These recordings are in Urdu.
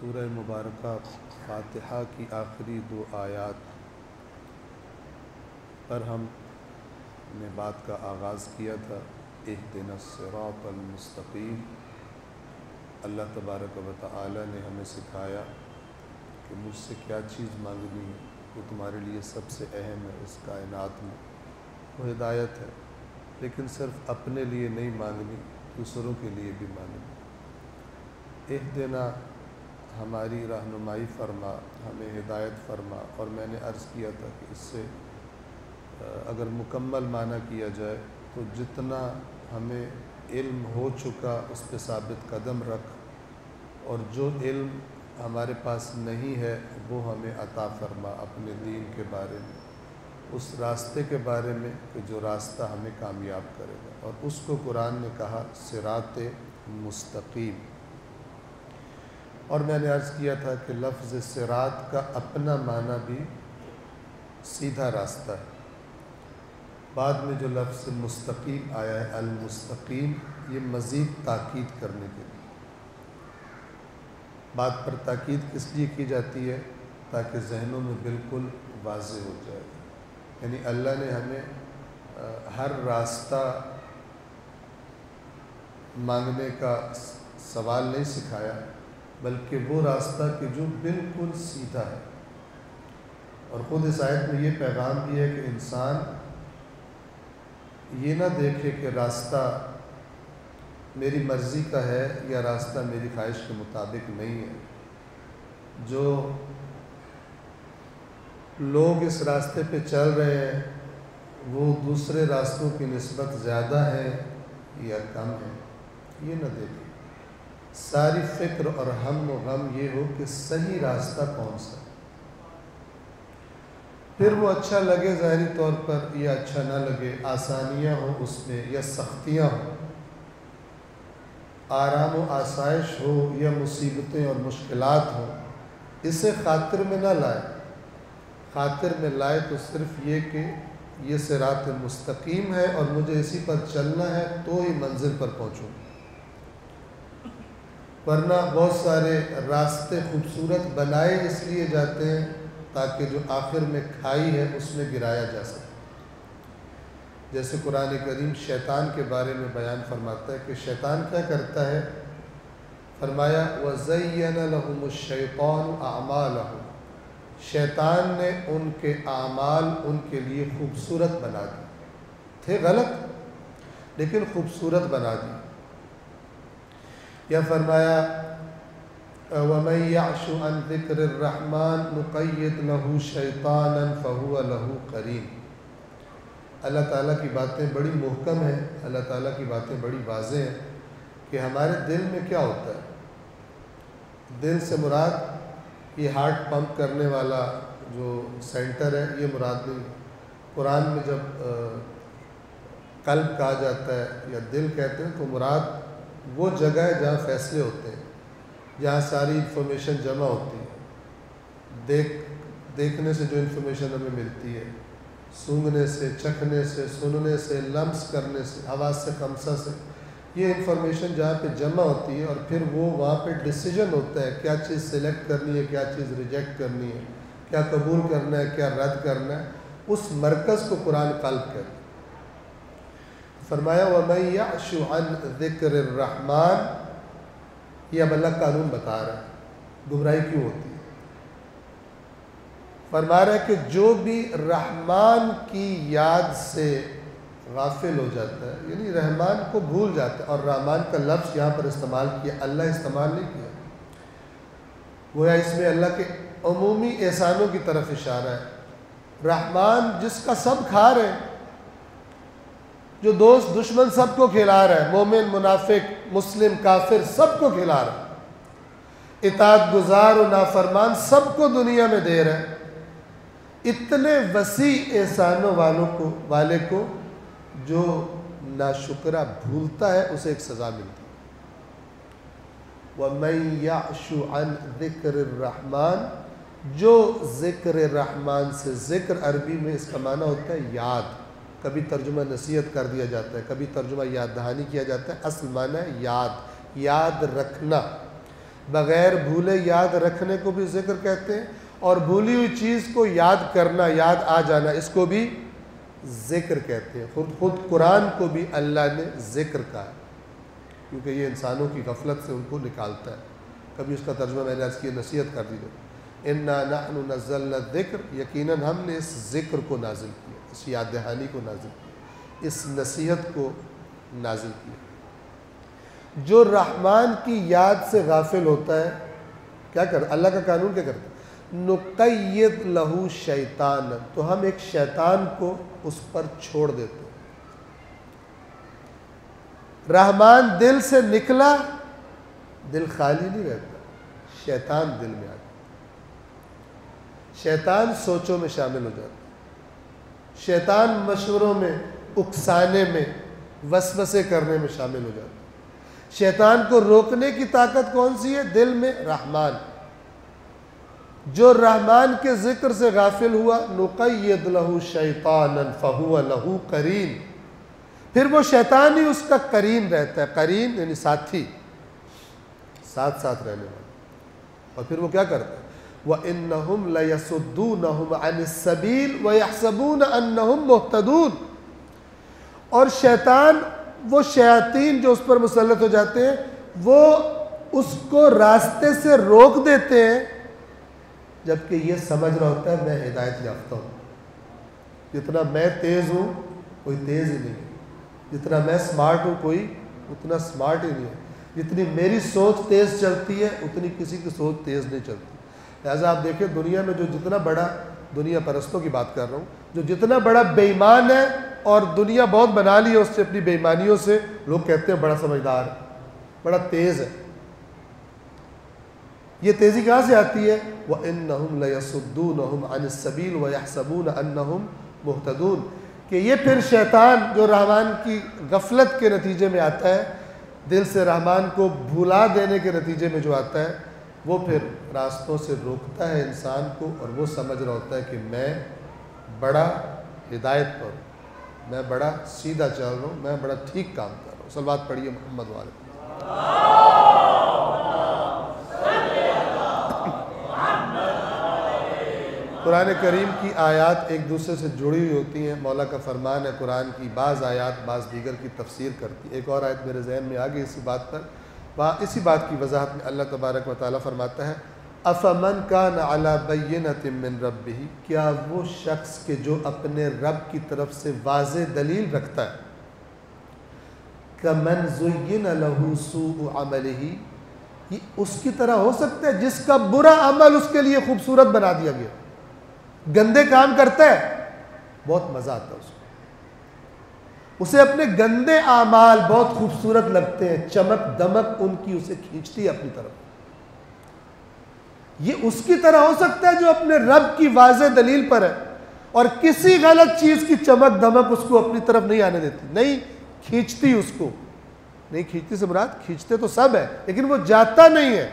سورہ مبارکہ فاتحہ کی آخری دو آیات پر ہم نے بات کا آغاز کیا تھا۔ اہدنا الصراط المستقیم۔ اللہ تبارک و تعالی نے ہمیں سکھایا کہ مجھ سے کیا چیز مانگنی ہے، وہ تمہارے لیے سب سے اہم ہے اس کائنات میں، وہ ہدایت ہے، لیکن صرف اپنے لیے نہیں مانگنی، دوسروں کے لیے بھی مانگنی۔ اہدنا ہماری رہنمائی فرما، ہمیں ہدایت فرما، اور میں نے عرض کیا تھا کہ اس سے اگر مکمل معنی کیا جائے تو جتنا ہمیں علم ہو چکا اس پہ ثابت قدم رکھ، اور جو علم ہمارے پاس نہیں ہے وہ ہمیں عطا فرما اپنے دین کے بارے میں، اس راستے کے بارے میں کہ جو راستہ ہمیں کامیاب کرے گا، اور اس کو قرآن نے کہا صراط مستقیم۔ اور میں نے عرض کیا تھا کہ لفظ صراط کا اپنا معنی بھی سیدھا راستہ ہے۔ بعد میں جو لفظ مستقیم آیا ہے، المستقیم، یہ مزید تاکید کرنے کے لیے، بات پر تاکید کس لیے کی جاتی ہے؟ تاکہ ذہنوں میں بالکل واضح ہو جائے۔ یعنی اللہ نے ہمیں ہر راستہ مانگنے کا سوال نہیں سکھایا، بلکہ وہ راستہ کہ جو بالکل سیدھا ہے۔ اور خود اس آیت میں یہ پیغام بھی ہے کہ انسان یہ نہ دیکھے کہ راستہ میری مرضی کا ہے یا راستہ میری خواہش کے مطابق نہیں ہے۔ جو لوگ اس راستے پہ چل رہے ہیں وہ دوسرے راستوں کی نسبت زیادہ ہے یا کم ہے، یہ نہ دیکھے۔ ساری فکر اور ہم و غم یہ ہو کہ صحیح راستہ کون سا، پھر وہ اچھا لگے ظاہری طور پر یا اچھا نہ لگے، آسانیاں ہوں اس میں یا سختیاں ہوں، آرام و آسائش ہو یا مصیبتیں اور مشکلات ہوں، اسے خاطر میں نہ لائے۔ خاطر میں لائے تو صرف یہ کہ یہ صراط مستقیم ہے اور مجھے اسی پر چلنا ہے تو ہی منزل پر پہنچوں، ورنہ بہت سارے راستے خوبصورت بنائے اس لیے جاتے ہیں تاکہ جو آخر میں کھائی ہے اس میں گرایا جا سکے۔ جیسے قرآن کریم شیطان کے بارے میں بیان فرماتا ہے کہ شیطان کیا کرتا ہے، فرمایا وَزَيَّنَ لَهُمُ الشَّيْطَانُ أَعْمَالَهُمْ، شیطان نے ان کے اعمال ان کے لیے خوبصورت بنا دی، تھے غلط لیکن خوبصورت بنا دی۔ یا فرمایا وَمَن يَعْشُ عَن ذِكْرِ الرَّحْمَنِ نُقَيِّضْ لَهُ شَيْطَانًا فَهُوَ لَهُ قَرِينٌ۔ اللہ تعالیٰ کی باتیں بڑی محکم ہیں، اللہ تعالیٰ کی باتیں بڑی واضح ہیں کہ ہمارے دل میں کیا ہوتا ہے۔ دل سے مراد یہ ہارٹ پمپ کرنے والا جو سینٹر ہے یہ مراد نہیں۔ قرآن میں جب قلب کہا جاتا ہے یا دل کہتے ہیں تو مراد وہ جگہ ہے جہاں فیصلے ہوتے ہیں، جہاں ساری انفارمیشن جمع ہوتی ہے۔ دیکھنے سے جو انفارمیشن ہمیں ملتی ہے، سونگھنے سے، چکھنے سے، سننے سے، لمس کرنے سے، حواس سے خمسہ سے، یہ انفارمیشن جہاں پہ جمع ہوتی ہے اور پھر وہ وہاں پہ ڈیسیجن ہوتا ہے کیا چیز سلیکٹ کرنی ہے، کیا چیز ریجیکٹ کرنی ہے، کیا قبول کرنا ہے، کیا رد کرنا ہے، اس مرکز کو قرآن قلب کہتا ہے۔ فرمایا وَمَن يَعْشُ عَن ذِكْرِ الرَّحْمَنِ، یہ اب اللہ قانون بتا رہا ہے گمراہی کیوں ہوتی ہے۔ فرما رہا ہے کہ جو بھی رحمان کی یاد سے غافل ہو جاتا ہے، یعنی رحمان کو بھول جاتا ہے، اور رحمان کا لفظ یہاں پر استعمال کیا، اللہ استعمال نہیں کیا، گویا اس میں اللہ کے عمومی احسانوں کی طرف اشارہ ہے۔ رحمان جس کا سب کھا رہے ہیں، جو دوست دشمن سب کو کھلا رہا ہے، مومن منافق مسلم کافر سب کو کھلا رہا ہے، اطاعت گزار و نافرمان سب کو دنیا میں دے رہا ہے، اتنے وسیع احسانوں والے کو جو ناشکرہ بھولتا ہے اسے ایک سزا ملتی ہے۔ وَمَن يَعْشُ عَن ذِكْرِ الرَّحْمَنِ، جو ذکر رحمان سے، ذکر عربی میں اس کا معنی ہوتا ہے یاد، کبھی ترجمہ نصیحت کر دیا جاتا ہے، کبھی ترجمہ یاد دہانی کیا جاتا ہے، اصل معنی ہے یاد، یاد رکھنا۔ بغیر بھولے یاد رکھنے کو بھی ذکر کہتے ہیں، اور بھولی ہوئی چیز کو یاد کرنا، یاد آ جانا، اس کو بھی ذکر کہتے ہیں۔ خود قرآن کو بھی اللہ نے ذکر کہا ہے، کیونکہ یہ انسانوں کی غفلت سے ان کو نکالتا ہے۔ کبھی اس کا ترجمہ میں نے عرض کیا، نصیحت کر دیجیے، انا نحن نزلنا الذکر، یقیناً ہم نے اس ذکر کو نازل کیا، اس یاد دہانی کو نازل کیا، اس نصیحت کو نازل کیا۔ جو رحمان کی یاد سے غافل ہوتا ہے کیا کرتا؟ اللہ کا قانون کیا کرتا ہے؟ نقید لہو شیطان، تو ہم ایک شیطان کو اس پر چھوڑ دیتے ہیں۔ رحمان دل سے نکلا، دل خالی نہیں رہتا، شیطان دل میں آ جاتا، شیطان سوچوں میں شامل ہو جاتا، شیطان مشوروں میں، اکسانے میں، وسوسے کرنے میں شامل ہو جاتا۔ شیطان کو روکنے کی طاقت کون سی ہے؟ دل میں رحمان۔ جو رحمان کے ذکر سے غافل ہوا، نقید لہو شیطانا فہو لہو قرین، پھر وہ شیطان ہی اس کا قرین رہتا ہے۔ قرین یعنی ساتھی، ساتھ ساتھ رہنے والا۔ اور پھر وہ کیا کرتا ہے؟ وَإِنَّهُمْ لَيَصُدُّونَهُمْ عَنِ السَّبِيلِ وَيَحْسَبُونَ أَنَّهُمْ مُهْتَدُونَ، اور شیطان، وہ شیاطین جو اس پر مسلط ہو جاتے ہیں، وہ اس کو راستے سے روک دیتے ہیں، جبکہ یہ سمجھ رہا ہوتا ہے میں ہدایت یافتہ ہوں۔ جتنا میں تیز ہوں کوئی تیز ہی نہیں ہے، جتنا میں سمارٹ ہوں کوئی اتنا سمارٹ ہی نہیں ہے، جتنی میری سوچ تیز چلتی ہے اتنی کسی کی سوچ تیز نہیں چلتی۔ لہٰذا آپ دیکھیں دنیا میں جو جتنا بڑا، دنیا پرستوں کی بات کر رہا ہوں، جو جتنا بڑا بے ایمان ہے اور دنیا بہت بنا لی ہے اس سے، اپنی بے ایمانیوں سے، لوگ کہتے ہیں بڑا سمجھدار ہے، بڑا تیز ہے۔ یہ تیزی کہاں سے آتی ہے؟ وَإِنَّهُمْ لَيَصُدُّونَهُمْ عَنِ السَّبِيلِ وَيَحْسَبُونَ أَنَّهُمْ مُهْتَدُونَ، کہ یہ پھر شیطان جو رحمان کی غفلت کے نتیجے میں آتا ہے، دل سے رحمان کو بھلا دینے کے نتیجے میں جو آتا ہے، وہ پھر راستوں سے روکتا ہے انسان کو، اور وہ سمجھ رہا ہوتا ہے کہ میں بڑا ہدایت پر ہوں، میں بڑا سیدھا چل رہا ہوں، میں بڑا ٹھیک کام کر رہا ہوں۔ صلوات پڑھیے محمد والے۔ قرآن کریم کی آیات ایک دوسرے سے جڑی ہوئی ہوتی ہیں۔ مولا کا فرمان ہے، قرآن کی بعض آیات بعض دیگر کی تفسیر کرتی ہے۔ ایک اور آیت میرے ذہن میں آ گئی اسی بات پر، وہاں اسی بات کی وضاحت میں اللہ تبارک و تعالیٰ فرماتا ہے، افمن کان علی بینۃ من ربہ، کیا وہ شخص کہ جو اپنے رب کی طرف سے واضح دلیل رکھتا ہے، کمن زین لہ سوء عملہ، یہ اس کی طرح ہو سکتا ہے جس کا برا عمل اس کے لیے خوبصورت بنا دیا گیا، گندے کام کرتا ہے بہت مزہ آتا ہے اس کو، اسے اپنے گندے اعمال بہت خوبصورت لگتے ہیں، چمک دمک ان کی اسے کھینچتی ہے اپنی طرف۔ یہ اس کی طرح ہو سکتا ہے جو اپنے رب کی واضح دلیل پر ہے اور کسی غلط چیز کی چمک دمک اس کو اپنی طرف نہیں آنے دیتی، نہیں کھینچتی اس کو، نہیں کھینچتی سے مراد کھینچتے تو سب ہے لیکن وہ جاتا نہیں ہے۔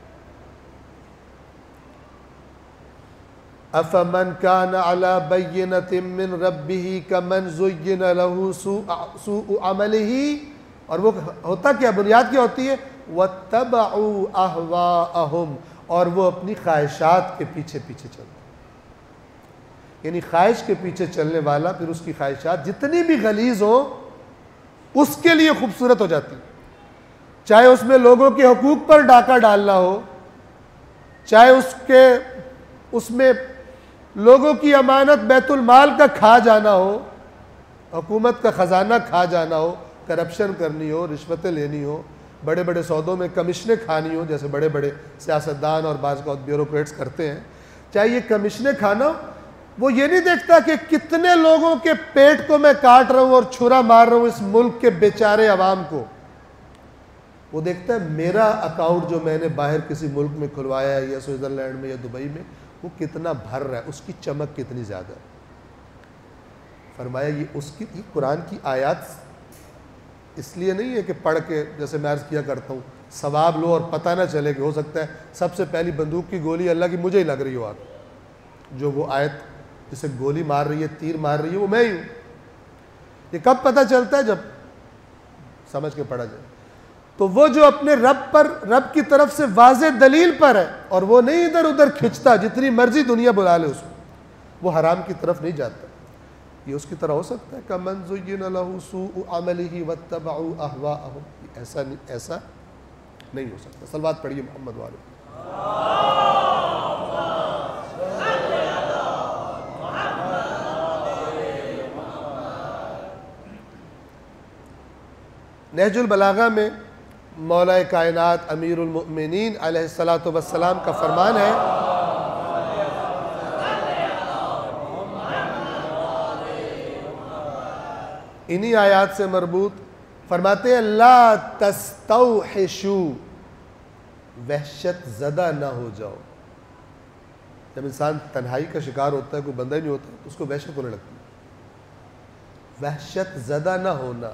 افمن کان علی بینۃ من ربہ کمن زین لہ سوء عملہ، اور وہ ہوتا کیا، بنیاد کیا ہوتی ہے، واتبعوا اہواءہم، اور وہ اپنی خواہشات کے پیچھے پیچھے چلتے، یعنی خواہش کے پیچھے چلنے والا پھر اس کی خواہشات جتنی بھی غلیظ ہوں اس کے لیے خوبصورت ہو جاتی، چاہے اس میں لوگوں کے حقوق پر ڈاکہ ڈالنا ہو، چاہے اس میں لوگوں کی امانت بیت المال کا کھا جانا ہو، حکومت کا خزانہ کھا جانا ہو، کرپشن کرنی ہو، رشوتیں لینی ہو، بڑے بڑے سودوں میں کمیشنیں کھانی ہو جیسے بڑے بڑے سیاستدان اور بعض اوقات بیوروکریٹس کرتے ہیں، چاہے یہ کمیشنیں کھانا ہو، وہ یہ نہیں دیکھتا کہ کتنے لوگوں کے پیٹ کو میں کاٹ رہا ہوں اور چھرا مار رہا ہوں اس ملک کے بیچارے عوام کو، وہ دیکھتا ہے میرا اکاؤنٹ جو میں نے باہر کسی ملک میں کھلوایا ہے یا سوئٹزرلینڈ میں یا دبئی میں وہ کتنا بھر رہا ہے، اس کی چمک کتنی زیادہ ہے۔ فرمایا یہ قرآن کی آیات اس لیے نہیں ہے کہ پڑھ کے جیسے میں عرض کیا کرتا ہوں ثواب لو اور پتہ نہ چلے کہ ہو سکتا ہے سب سے پہلی بندوق کی گولی اللہ کی مجھے ہی لگ رہی ہو، آپ جو وہ آیت جسے گولی مار رہی ہے، تیر مار رہی ہے، وہ میں ہی ہوں۔ یہ کب پتہ چلتا ہے؟ جب سمجھ کے پڑھا جائے۔ تو وہ جو اپنے رب کی طرف سے واضح دلیل پر ہے اور وہ نہیں ادھر ادھر کھنچتا، جتنی مرضی دنیا بلا لے اس کو، وہ حرام کی طرف نہیں جاتا. یہ اس کی طرح ہو سکتا ہے کمن زین لہ سوء عملہ واتبعوا اہواءہم، ایسا نہیں ہو سکتا. صلوات پڑھیے محمد والے. نہج البلاغہ میں مولا کائنات امیر المؤمنین علیہ الصلاۃ والسلام کا فرمان ہے، انہی آیات سے مربوط فرماتے ہیں لا تستوحشوا، وحشت زدہ نہ ہو جاؤ. جب انسان تنہائی کا شکار ہوتا ہے، کوئی بندہ ہی نہیں ہوتا تو اس کو وحشت ہونے لگتی ہے. وحشت زدہ نہ ہونا،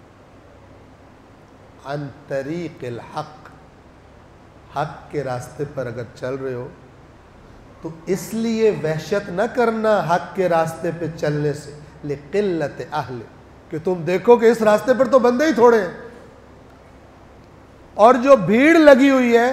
عن طریق الحق، حق کے راستے پر اگر چل رہے ہو تو اس لیے وحشت نہ کرنا حق کے راستے پہ چلنے سے، لقلت اہل، کہ تم دیکھو کہ اس راستے پر تو بندے ہی تھوڑے ہیں اور جو بھیڑ لگی ہوئی ہے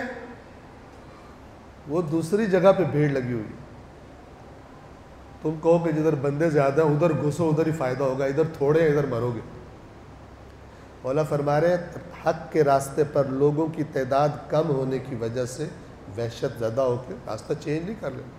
وہ دوسری جگہ پہ بھیڑ لگی ہوئی ہے. تم کہو کہ جدھر بندے زیادہ ہیں ادھر گھسو، ادھر ہی فائدہ ہوگا، ادھر تھوڑے ہیں ادھر مرو گے. مولا فرما رہے ہیں حق کے راستے پر لوگوں کی تعداد کم ہونے کی وجہ سے وحشت زدہ ہو کے راستہ چینج نہیں کر لینا.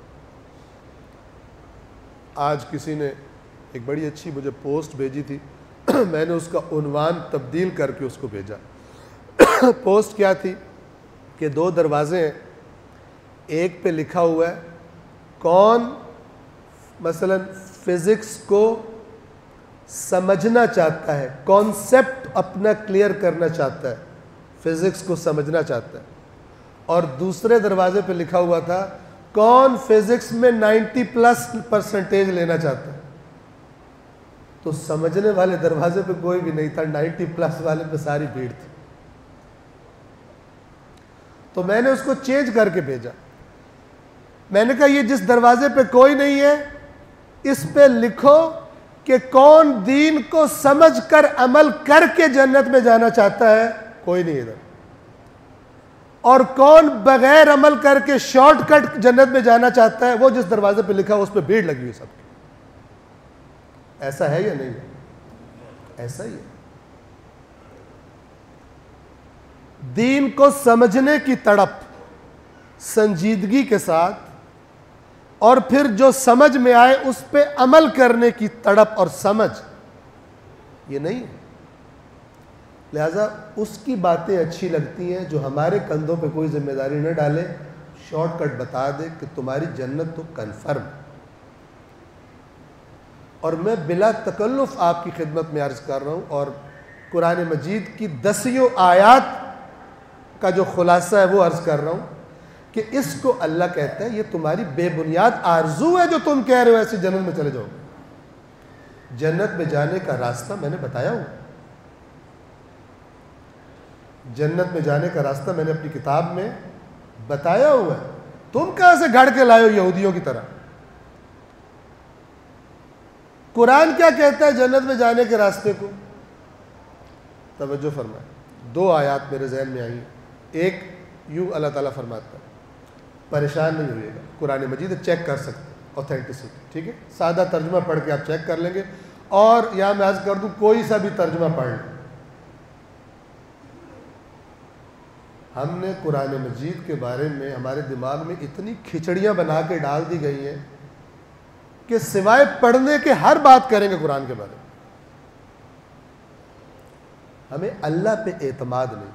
آج کسی نے ایک بڑی اچھی مجھے پوسٹ بھیجی تھی، میں نے اس کا عنوان تبدیل کر کے اس کو بھیجا. پوسٹ کیا تھی کہ 2 دروازے ہیں، ایک پہ لکھا ہوا ہے کون مثلا فزکس کو سمجھنا چاہتا ہے، کانسیپٹ اپنا کلیئر کرنا چاہتا ہے، فزکس کو سمجھنا چاہتا ہے، اور دوسرے دروازے پہ لکھا ہوا تھا کون فزکس میں 90+ % لینا چاہتا ہے. تو سمجھنے والے دروازے پہ کوئی بھی نہیں تھا، 90+ والے پہ ساری بھیڑ تھی. تو میں نے اس کو چینج کر کے بھیجا. میں نے کہا یہ جس دروازے پہ کوئی نہیں ہے اس پہ لکھو کہ کون دین کو سمجھ کر عمل کر کے جنت میں جانا چاہتا ہے، کوئی نہیں ادھر، اور کون بغیر عمل کر کے شارٹ کٹ جنت میں جانا چاہتا ہے، وہ جس دروازے پہ لکھا اس پہ بھیڑ لگی ہوئی سب کی. ایسا ہے یا نہیں؟ ایسا ہی ہے. دین کو سمجھنے کی تڑپ سنجیدگی کے ساتھ، اور پھر جو سمجھ میں آئے اس پہ عمل کرنے کی تڑپ اور سمجھ، یہ نہیں ہے. لہذا اس کی باتیں اچھی لگتی ہیں جو ہمارے کندھوں پہ کوئی ذمہ داری نہ ڈالے، شارٹ کٹ بتا دے کہ تمہاری جنت تو کنفرم. اور میں بلا تکلف آپ کی خدمت میں عرض کر رہا ہوں، اور قرآن مجید کی 10 آیات کا جو خلاصہ ہے وہ عرض کر رہا ہوں کہ اس کو اللہ کہتا ہے یہ تمہاری بے بنیاد آرزو ہے جو تم کہہ رہے ہو ایسی جنت میں چلے جاؤ. جنت میں جانے کا راستہ میں نے بتایا ہوں، جنت میں جانے کا راستہ میں نے اپنی کتاب میں بتایا ہوا ہے. تم کہاں سے گھڑ کے لائے ہو یہودیوں کی طرح؟ قرآن کیا کہتا ہے جنت میں جانے کے راستے کو؟ توجہ فرمائیں. 2 آیات میرے ذہن میں آئی. ایک یوں اللہ تعالیٰ فرماتا ہے، پریشان نہیں ہوئے گا، قرآن مجید چیک کر سکتے اوتھینٹسٹی، ٹھیک ہے، سادہ ترجمہ پڑھ کے آپ چیک کر لیں گے، اور یہاں میں عرض کر دوں کوئی سا بھی ترجمہ پڑھ لیں. ہم نے قرآن مجید کے بارے میں ہمارے دماغ میں اتنی کھچڑیاں بنا کے ڈال دی گئی ہیں کہ سوائے پڑھنے کے ہر بات کریں گے قرآن کے بارے میں. ہمیں اللہ پہ اعتماد نہیں.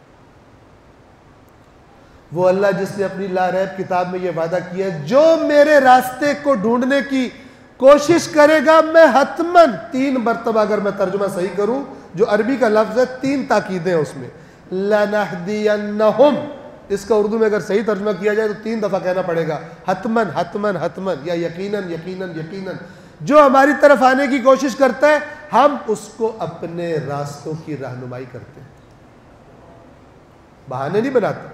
وہ اللہ جس نے اپنی لا ریب کتاب میں یہ وعدہ کیا ہے جو میرے راستے کو ڈھونڈنے کی کوشش کرے گا میں حتماً 3 مرتبہ اگر میں ترجمہ صحیح کروں جو عربی کا لفظ ہے 3 تاکیدیں ہیں اس میں، لَنَهْدِيَنَّهُمْ، اس کا اردو میں اگر صحیح ترجمہ کیا جائے تو 3 دفعہ کہنا پڑے گا حتماً حتماً حتماً یا یقیناً یقیناً یقیناً. جو ہماری طرف آنے کی کوشش کرتا ہے ہم اس کو اپنے راستوں کی رہنمائی کرتے ہیں، بہانے نہیں بناتے.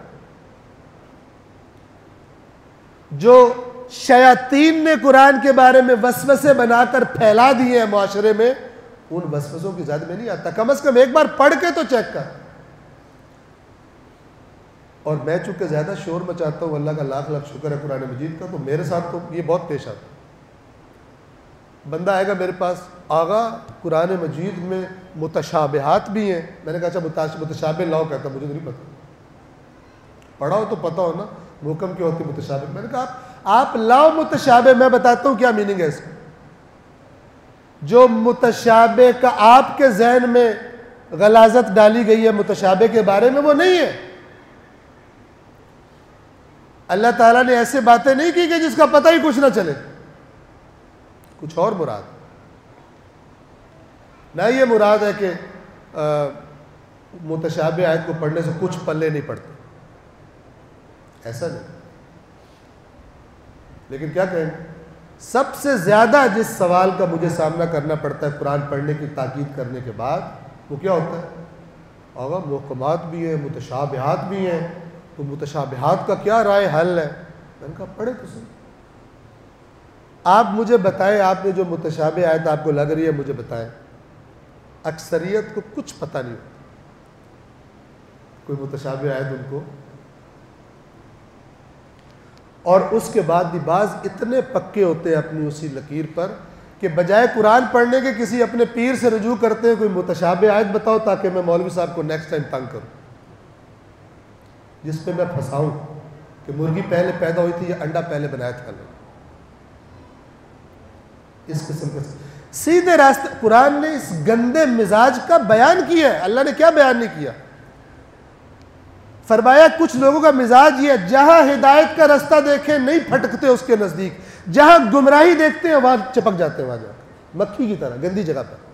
جو شیاطین نے قرآن کے بارے میں وسوسے بنا کر پھیلا دیے ہیں معاشرے میں، ان وسوسوں کی زد میں نہیں آتا. کم از کم ایک بار پڑھ کے تو چیک کر. اور میں چونکہ زیادہ شور مچاتا ہوں، اللہ کا لاکھ لاکھ شکر ہے قرآن مجید کا، تو میرے ساتھ تو یہ بہت پیش آتا ہے۔ بندہ آئے گا میرے پاس، آغا قرآن مجید میں متشابہات بھی ہیں۔ میں نے کہا اچھا متشابہ لاؤ، کہتا مجھے تو نہیں پتہ، پڑھا ہو تو پتہ ہو نا محکم کیا ہوتی متشابہ۔ میں نے کہا آپ لاؤ متشابہ، میں بتاتا ہوں کیا میننگ ہے اس کا۔ جو متشابہ کا آپ کے ذہن میں غلاظت ڈالی گئی ہے متشابہ کے بارے میں، وہ نہیں ہے۔ اللہ تعالیٰ نے ایسے باتیں نہیں کی کہ جس کا پتہ ہی کچھ نہ چلے، کچھ اور مراد۔ نہ یہ مراد ہے کہ متشابہ آیت کو پڑھنے سے کچھ پلے نہیں پڑتے، ایسا نہیں۔ لیکن کیا کہیں، سب سے زیادہ جس سوال کا مجھے سامنا کرنا پڑتا ہے قرآن پڑھنے کی تاکید کرنے کے بعد، وہ کیا ہوتا ہے؟ آگا محکمات بھی ہیں، متشابہات بھی ہیں، تو متشابہات کا کیا رائے حل ہے؟ میں نے کہا پڑھے تو صحیح، آپ مجھے بتائیں، آپ نے جو متشابہ آیت آپ کو لگ رہی ہے مجھے بتائیں۔ اکثریت کو کچھ پتہ نہیں ہوتا، کوئی متشابہ آیت ان کو، اور اس کے بعد بھی بعض اتنے پکے ہوتے ہیں اپنی اسی لکیر پر کہ بجائے قرآن پڑھنے کے کسی اپنے پیر سے رجوع کرتے ہیں، کوئی متشابہ آیت بتاؤ تاکہ میں مولوی صاحب کو نیکسٹ ٹائم تنگ کروں، جس پہ میں پھنساؤں کہ مرغی پہلے پیدا ہوئی تھی یا انڈا پہلے بنایا تھا۔ اس قسم کے سیدھے راستے قرآن نے اس گندے مزاج کا بیان کیا ہے۔ اللہ نے کیا بیان نہیں کیا؟ فرمایا کچھ لوگوں کا مزاج یہ ہے، جہاں ہدایت کا راستہ دیکھیں نہیں پھٹکتے اس کے نزدیک، جہاں گمراہی دیکھتے ہیں وہاں چپک جاتے ہیں، وہاں جا کے مکھی کی طرح گندی جگہ پر۔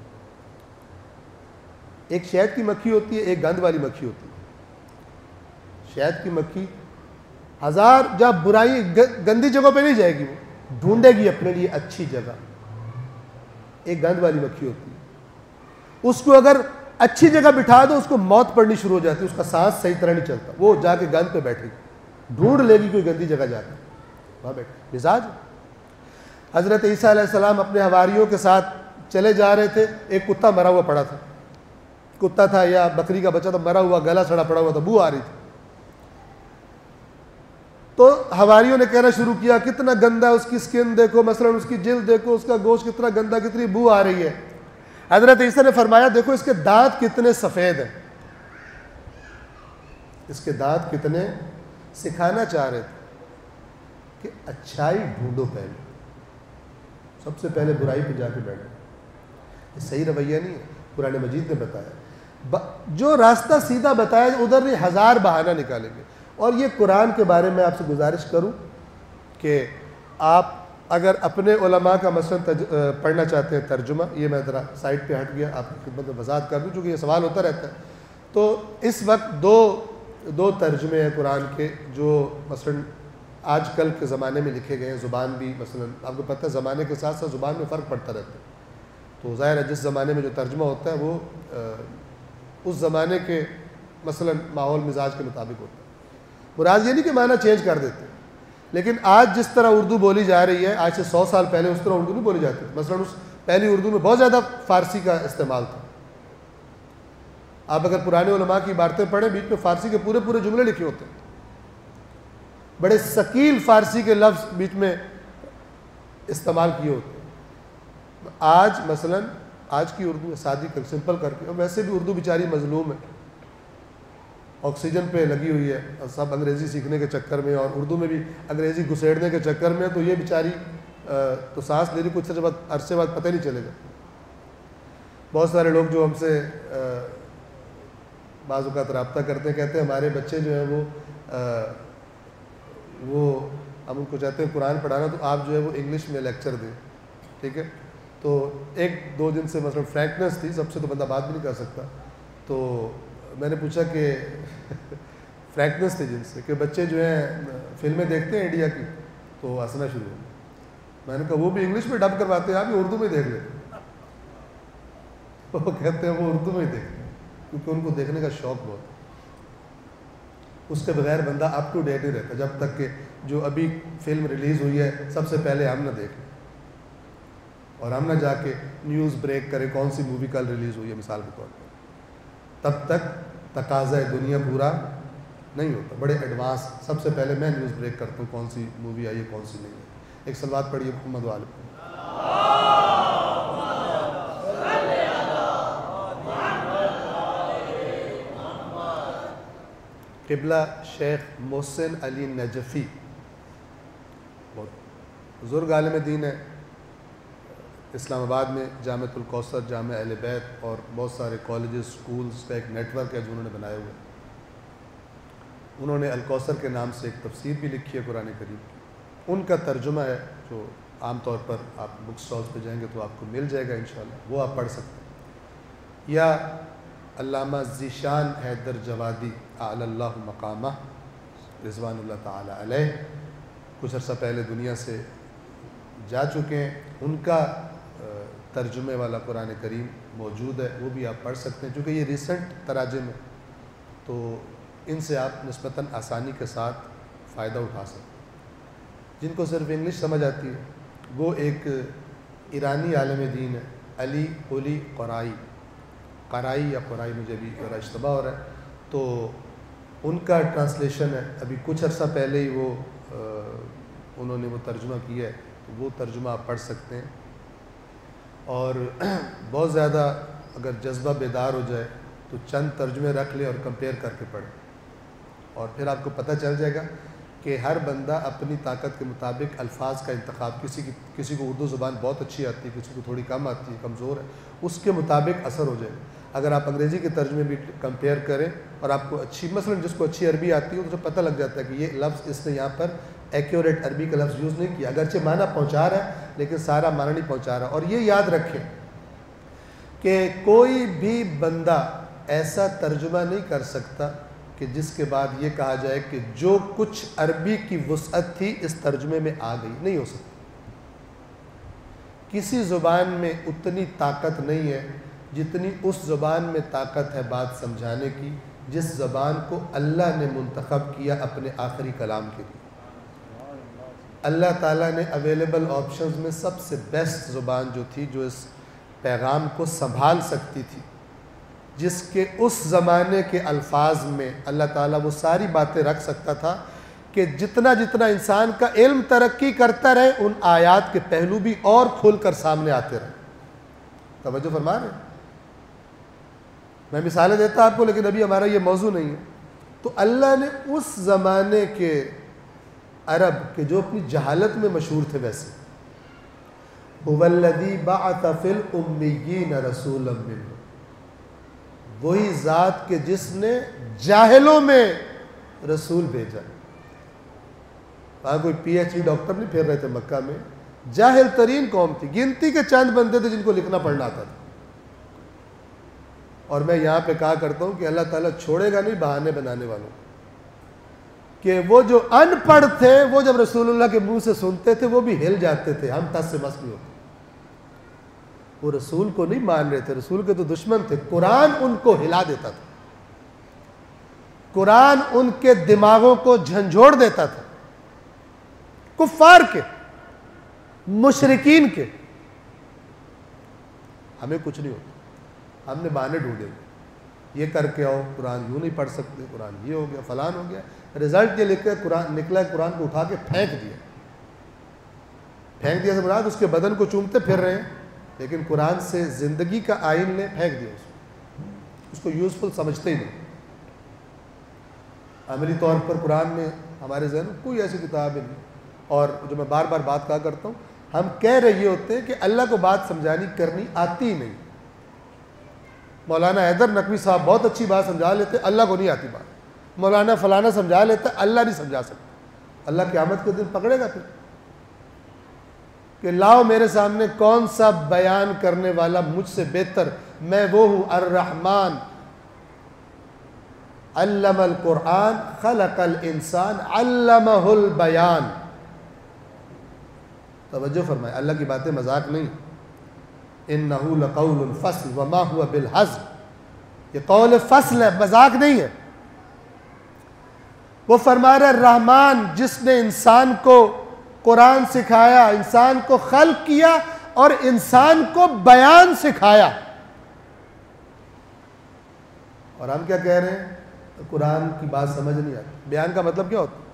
ایک شہد کی مکھی ہوتی ہے، ایک گند والی مکھی ہوتی ہے۔ شہد کی مکھی ہزار جب برائی گندی جگہوں پہ نہیں جائے گی، وہ ڈھونڈے گی اپنے لیے اچھی جگہ۔ ایک گند والی مکھی ہوتی ہے، اس کو اگر اچھی جگہ بٹھا دو اس کو موت پڑنی شروع ہو جاتی ہے، اس کا سانس صحیح طرح نہیں چلتا، وہ جا کے گند پہ بیٹھے گی، ڈھونڈ لے گی کوئی گندی جگہ جا کے وہاں بیٹھے۔ مزاج حضرت عیسیٰ علیہ السلام اپنے حواریوں کے ساتھ چلے جا رہے تھے، ایک کتا مرا ہوا پڑا تھا، کتا تھا یا بکری کا بچہ تھا، مرا ہوا، گلا سڑا پڑا ہوا تھا، بو آ رہی تھی۔ تو حواریوں نے کہنا شروع کیا کتنا گندا ہے، اس کی سکن دیکھو، مثلا اس کی جلد دیکھو، اس کا گوشت کتنا گندا، کتنی بو آ رہی ہے۔ حضرت عیسیٰ نے فرمایا دیکھو اس کے دانت کتنے سفید ہیں، اس کے دانت کتنے، سکھانا چاہ رہے تھے کہ اچھائی ڈھونڈو، پہلے سب سے پہلے برائی پہ جا کے بیٹھو۔ یہ صحیح رویہ نہیں ہے، قرآن مجید نے بتایا، جو راستہ سیدھا بتایا ادھر نہیں ہزار بہانہ نکالیں گے۔ اور یہ قرآن کے بارے میں آپ سے گزارش کروں کہ آپ اگر اپنے علماء کا مثلا پڑھنا چاہتے ہیں ترجمہ، یہ میں ذرا سائٹ پہ ہٹ گیا، آپ کی خدمت میں وضاحت کر دوں چونکہ یہ سوال ہوتا رہتا ہے۔ تو اس وقت دو ترجمے ہیں قرآن کے جو مثلا آج کل کے زمانے میں لکھے گئے ہیں، زبان بھی مثلا آپ کو پتہ ہے زمانے کے ساتھ ساتھ زبان میں فرق پڑتا رہتا ہے، تو ظاہر ہے جس زمانے میں جو ترجمہ ہوتا ہے وہ اس زمانے کے مثلا ماحول مزاج کے مطابق ہوتا ہے۔ مراد یہ نہیں کہ معنی چینج کر دیتے، لیکن آج جس طرح اردو بولی جا رہی ہے، آج سے 100 سال پہلے اس طرح اردو نہیں بولی جاتی۔ مثلا اس پہلی اردو میں بہت زیادہ فارسی کا استعمال تھا۔ آپ اگر پرانے علماء کی عبارتیں پڑھیں، بیچ میں فارسی کے پورے پورے جملے لکھے ہوتے ہیں، بڑے ثقیل فارسی کے لفظ بیچ میں استعمال کیے ہوتے ہیں۔ آج مثلا آج کی اردو سادی کر سمپل کر کے، اور ویسے بھی اردو بیچاری مظلوم ہے، آکسیجن پہ لگی ہوئی ہے، اور سب انگریزی سیکھنے کے چکر میں اور اردو میں بھی انگریزی گھسیڑنے کے چکر میں، تو یہ بیچاری تو سانس لے رہی، کچھ عرصے بعد پتہ نہیں چلے گا۔ بہت سارے لوگ جو ہم سے بعض اوقات رابطہ کرتے ہیں، کہتے ہیں ہمارے بچے جو ہیں وہ ہم ان کو چاہتے ہیں قرآن پڑھانا، تو آپ جو ہے وہ انگلش میں لیکچر دیں، ٹھیک ہے۔ تو ایک دو دن سے مثلا فرینکنس تھی، سب سے تو بندہ بات بھی نہیں کر سکتا، تو میں نے پوچھا کہ فرینکنس تھی جن سے کہ بچے جو ہیں فلمیں دیکھتے ہیں انڈیا کی، تو ہنسنا شروع ہو۔ میں نے کہا وہ بھی انگلش میں ڈب کرواتے ہیں، آپ بھی اردو میں دیکھ لیں۔ وہ کہتے ہیں وہ اردو میں ہی دیکھتے ہیں کیونکہ ان کو دیکھنے کا شوق بہت ہے۔ اس کے بغیر بندہ اپ ٹو ڈیٹ نہیں رہتا، جب تک کہ جو ابھی فلم ریلیز ہوئی ہے سب سے پہلے ہم نہ دیکھیں اور ہم نہ جا کے نیوز بریک کریں کون سی مووی کل ریلیز ہوئی ہے مثال کے طور پر، تب تک تقاضۂ دنیا پورا نہیں ہوتا، بڑے ایڈوانس. سب سے پہلے میں نیوز بریک کرتا ہوں کون سی مووی آئی ہے کون سی نہیں ہے. ایک صلوات پڑھیے محمد والے. قبلہ شیخ محسن علی نجفی بہت بزرگ عالم دین ہے. اسلام آباد میں جامعۃ الکوثر، جامعہ اہل بیت اور بہت سارے کالجز سکولز کا ایک نیٹ ورک ہے جو انہوں نے بنائے ہوئے. انہوں نے الکوثر کے نام سے ایک تفسیر بھی لکھی ہے قرآن کریم کی. ان کا ترجمہ ہے جو عام طور پر آپ بک سٹالز پہ جائیں گے تو آپ کو مل جائے گا انشاءاللہ، وہ آپ پڑھ سکتے ہیں. یا علامہ ذیشان حیدر جوادی اعلی اللہ مقامہ رضوان اللہ تعالی علیہ، کچھ عرصہ پہلے دنیا سے جا چکے ہیں. ان کا ترجمے والا قرآن کریم موجود ہے، وہ بھی آپ پڑھ سکتے ہیں. چونکہ یہ ریسنٹ تراجم ہے تو ان سے آپ نسبتاً آسانی کے ساتھ فائدہ اٹھا سکتے ہیں. جن کو صرف انگلش سمجھ آتی ہے وہ ایک ایرانی عالم دین ہے، علی قلی قرائی، قرائی یا قرائی، مجھے بھی ذرا اشتباہ ہو رہا ہے. تو ان کا ٹرانسلیشن ہے، ابھی کچھ عرصہ پہلے ہی وہ انہوں نے وہ ترجمہ کیا ہے، تو وہ ترجمہ آپ پڑھ سکتے ہیں. اور بہت زیادہ اگر جذبہ بیدار ہو جائے تو چند ترجمے رکھ لیں اور کمپیئر کر کے پڑھیں، اور پھر آپ کو پتہ چل جائے گا کہ ہر بندہ اپنی طاقت کے مطابق الفاظ کا انتخاب، کسی کو اردو زبان بہت اچھی آتی ہے، کسی کو تھوڑی کم آتی ہے، کمزور ہے، اس کے مطابق اثر ہو جائے گا. اگر آپ انگریزی کے ترجمے بھی کمپیئر کریں اور آپ کو اچھی، مثلا جس کو اچھی عربی آتی ہے تو پتہ لگ جاتا ہے کہ یہ لفظ اس نے یہاں پر ایکیوریٹ عربی کا لفظ یوز نہیں کیا، اگرچہ معنی پہنچا رہا ہے لیکن سارا معنی نہیں پہنچا رہا. اور یہ یاد رکھیں کہ کوئی بھی بندہ ایسا ترجمہ نہیں کر سکتا کہ جس کے بعد یہ کہا جائے کہ جو کچھ عربی کی وسعت تھی اس ترجمے میں آ گئی. نہیں ہو سکتا. کسی زبان میں اتنی طاقت نہیں ہے جتنی اس زبان میں طاقت ہے بات سمجھانے کی جس زبان کو اللہ نے منتخب کیا اپنے آخری کلام کے لیے. اللہ تعالیٰ نے اویلیبل آپشنز میں سب سے بیسٹ زبان جو تھی، جو اس پیغام کو سنبھال سکتی تھی، جس کے اس زمانے کے الفاظ میں اللہ تعالیٰ وہ ساری باتیں رکھ سکتا تھا کہ جتنا جتنا انسان کا علم ترقی کرتا رہے ان آیات کے پہلو بھی اور کھل کر سامنے آتے رہے. توجہ فرما رہے ہیں؟ میں مثالیں دیتا آپ کو، لیکن ابھی ہمارا یہ موضوع نہیں ہے. تو اللہ نے اس زمانے کے عرب کے جو اپنی جہالت میں مشہور تھے، ویسے هُوَ الَّذِي بَعَثَ فِي الْأُمِّيِّينَ رَسُولًا مِّنْهُمْ، وہی ذات کے جس نے جاہلوں میں رسول بھیجا. وہاں کوئی پی ایچ ڈی ڈاکٹر نہیں پھر رہے تھے مکہ میں، جاہل ترین قوم تھی، گنتی کے چند بندے تھے جن کو لکھنا پڑھنا آتا تھا. اور میں یہاں پہ کہا کرتا ہوں کہ اللہ تعالیٰ چھوڑے گا نہیں بہانے بنانے والوں، کہ وہ جو ان پڑھ تھے وہ جب رسول اللہ کے منہ سے سنتے تھے وہ بھی ہل جاتے تھے، ہم تس سے مس نہیں ہوتے. وہ رسول کو نہیں مان رہے تھے، رسول کے تو دشمن تھے. قرآن ان کو ہلا دیتا تھا، قرآن ان کے دماغوں کو جھنجھوڑ دیتا تھا، کفار کے، مشرکین کے. ہمیں کچھ نہیں ہوتا، ہم نے بہانے ڈھونڈے، یہ کر کے آؤ، قرآن یوں نہیں پڑھ سکتے، قرآن یہ ہو گیا، فلان ہو گیا. رزلٹ یہ لکھ کے قرآن نکلا، قرآن کو اٹھا کے پھینک دیا. پھینک دیا سے مراد اس کے بدن کو چومتے پھر رہے ہیں، لیکن قرآن سے زندگی کا آئین نے پھینک دیا اس کو یوزفل سمجھتے ہی نہیں. عملی طور پر قرآن میں ہمارے ذہن میں کوئی ایسی کتاب نہیں. اور جو میں بار بار بات کہا کرتا ہوں، ہم کہہ رہے ہوتے ہیں کہ اللہ کو بات سمجھانی کرنی آتی ہی نہیں. مولانا حیدر نقوی صاحب بہت اچھی بات سمجھا لیتے، اللہ کو نہیں آتی بات. مولانا فلانا سمجھا لیتا، اللہ نہیں سمجھا سکتا. اللہ قیامت کے دن پکڑے گا پھر کہ لاؤ میرے سامنے کون سا بیان کرنے والا مجھ سے بہتر. میں وہ ہوں الرحمن علم القرآن خلق الانسان علمہ البیان. توجہ فرمائے، اللہ کی باتیں مذاق نہیں. انہ لقول الفصل وما هو بالحزن، یہ قول فصل ہے، مذاق نہیں ہے. وہ فرما رہے رحمان جس نے انسان کو قرآن سکھایا، انسان کو خلق کیا اور انسان کو بیان سکھایا. اور ہم کیا کہہ رہے ہیں؟ تو قرآن کی بات سمجھ نہیں آتی۔ بیان کا مطلب کیا ہوتا ہے؟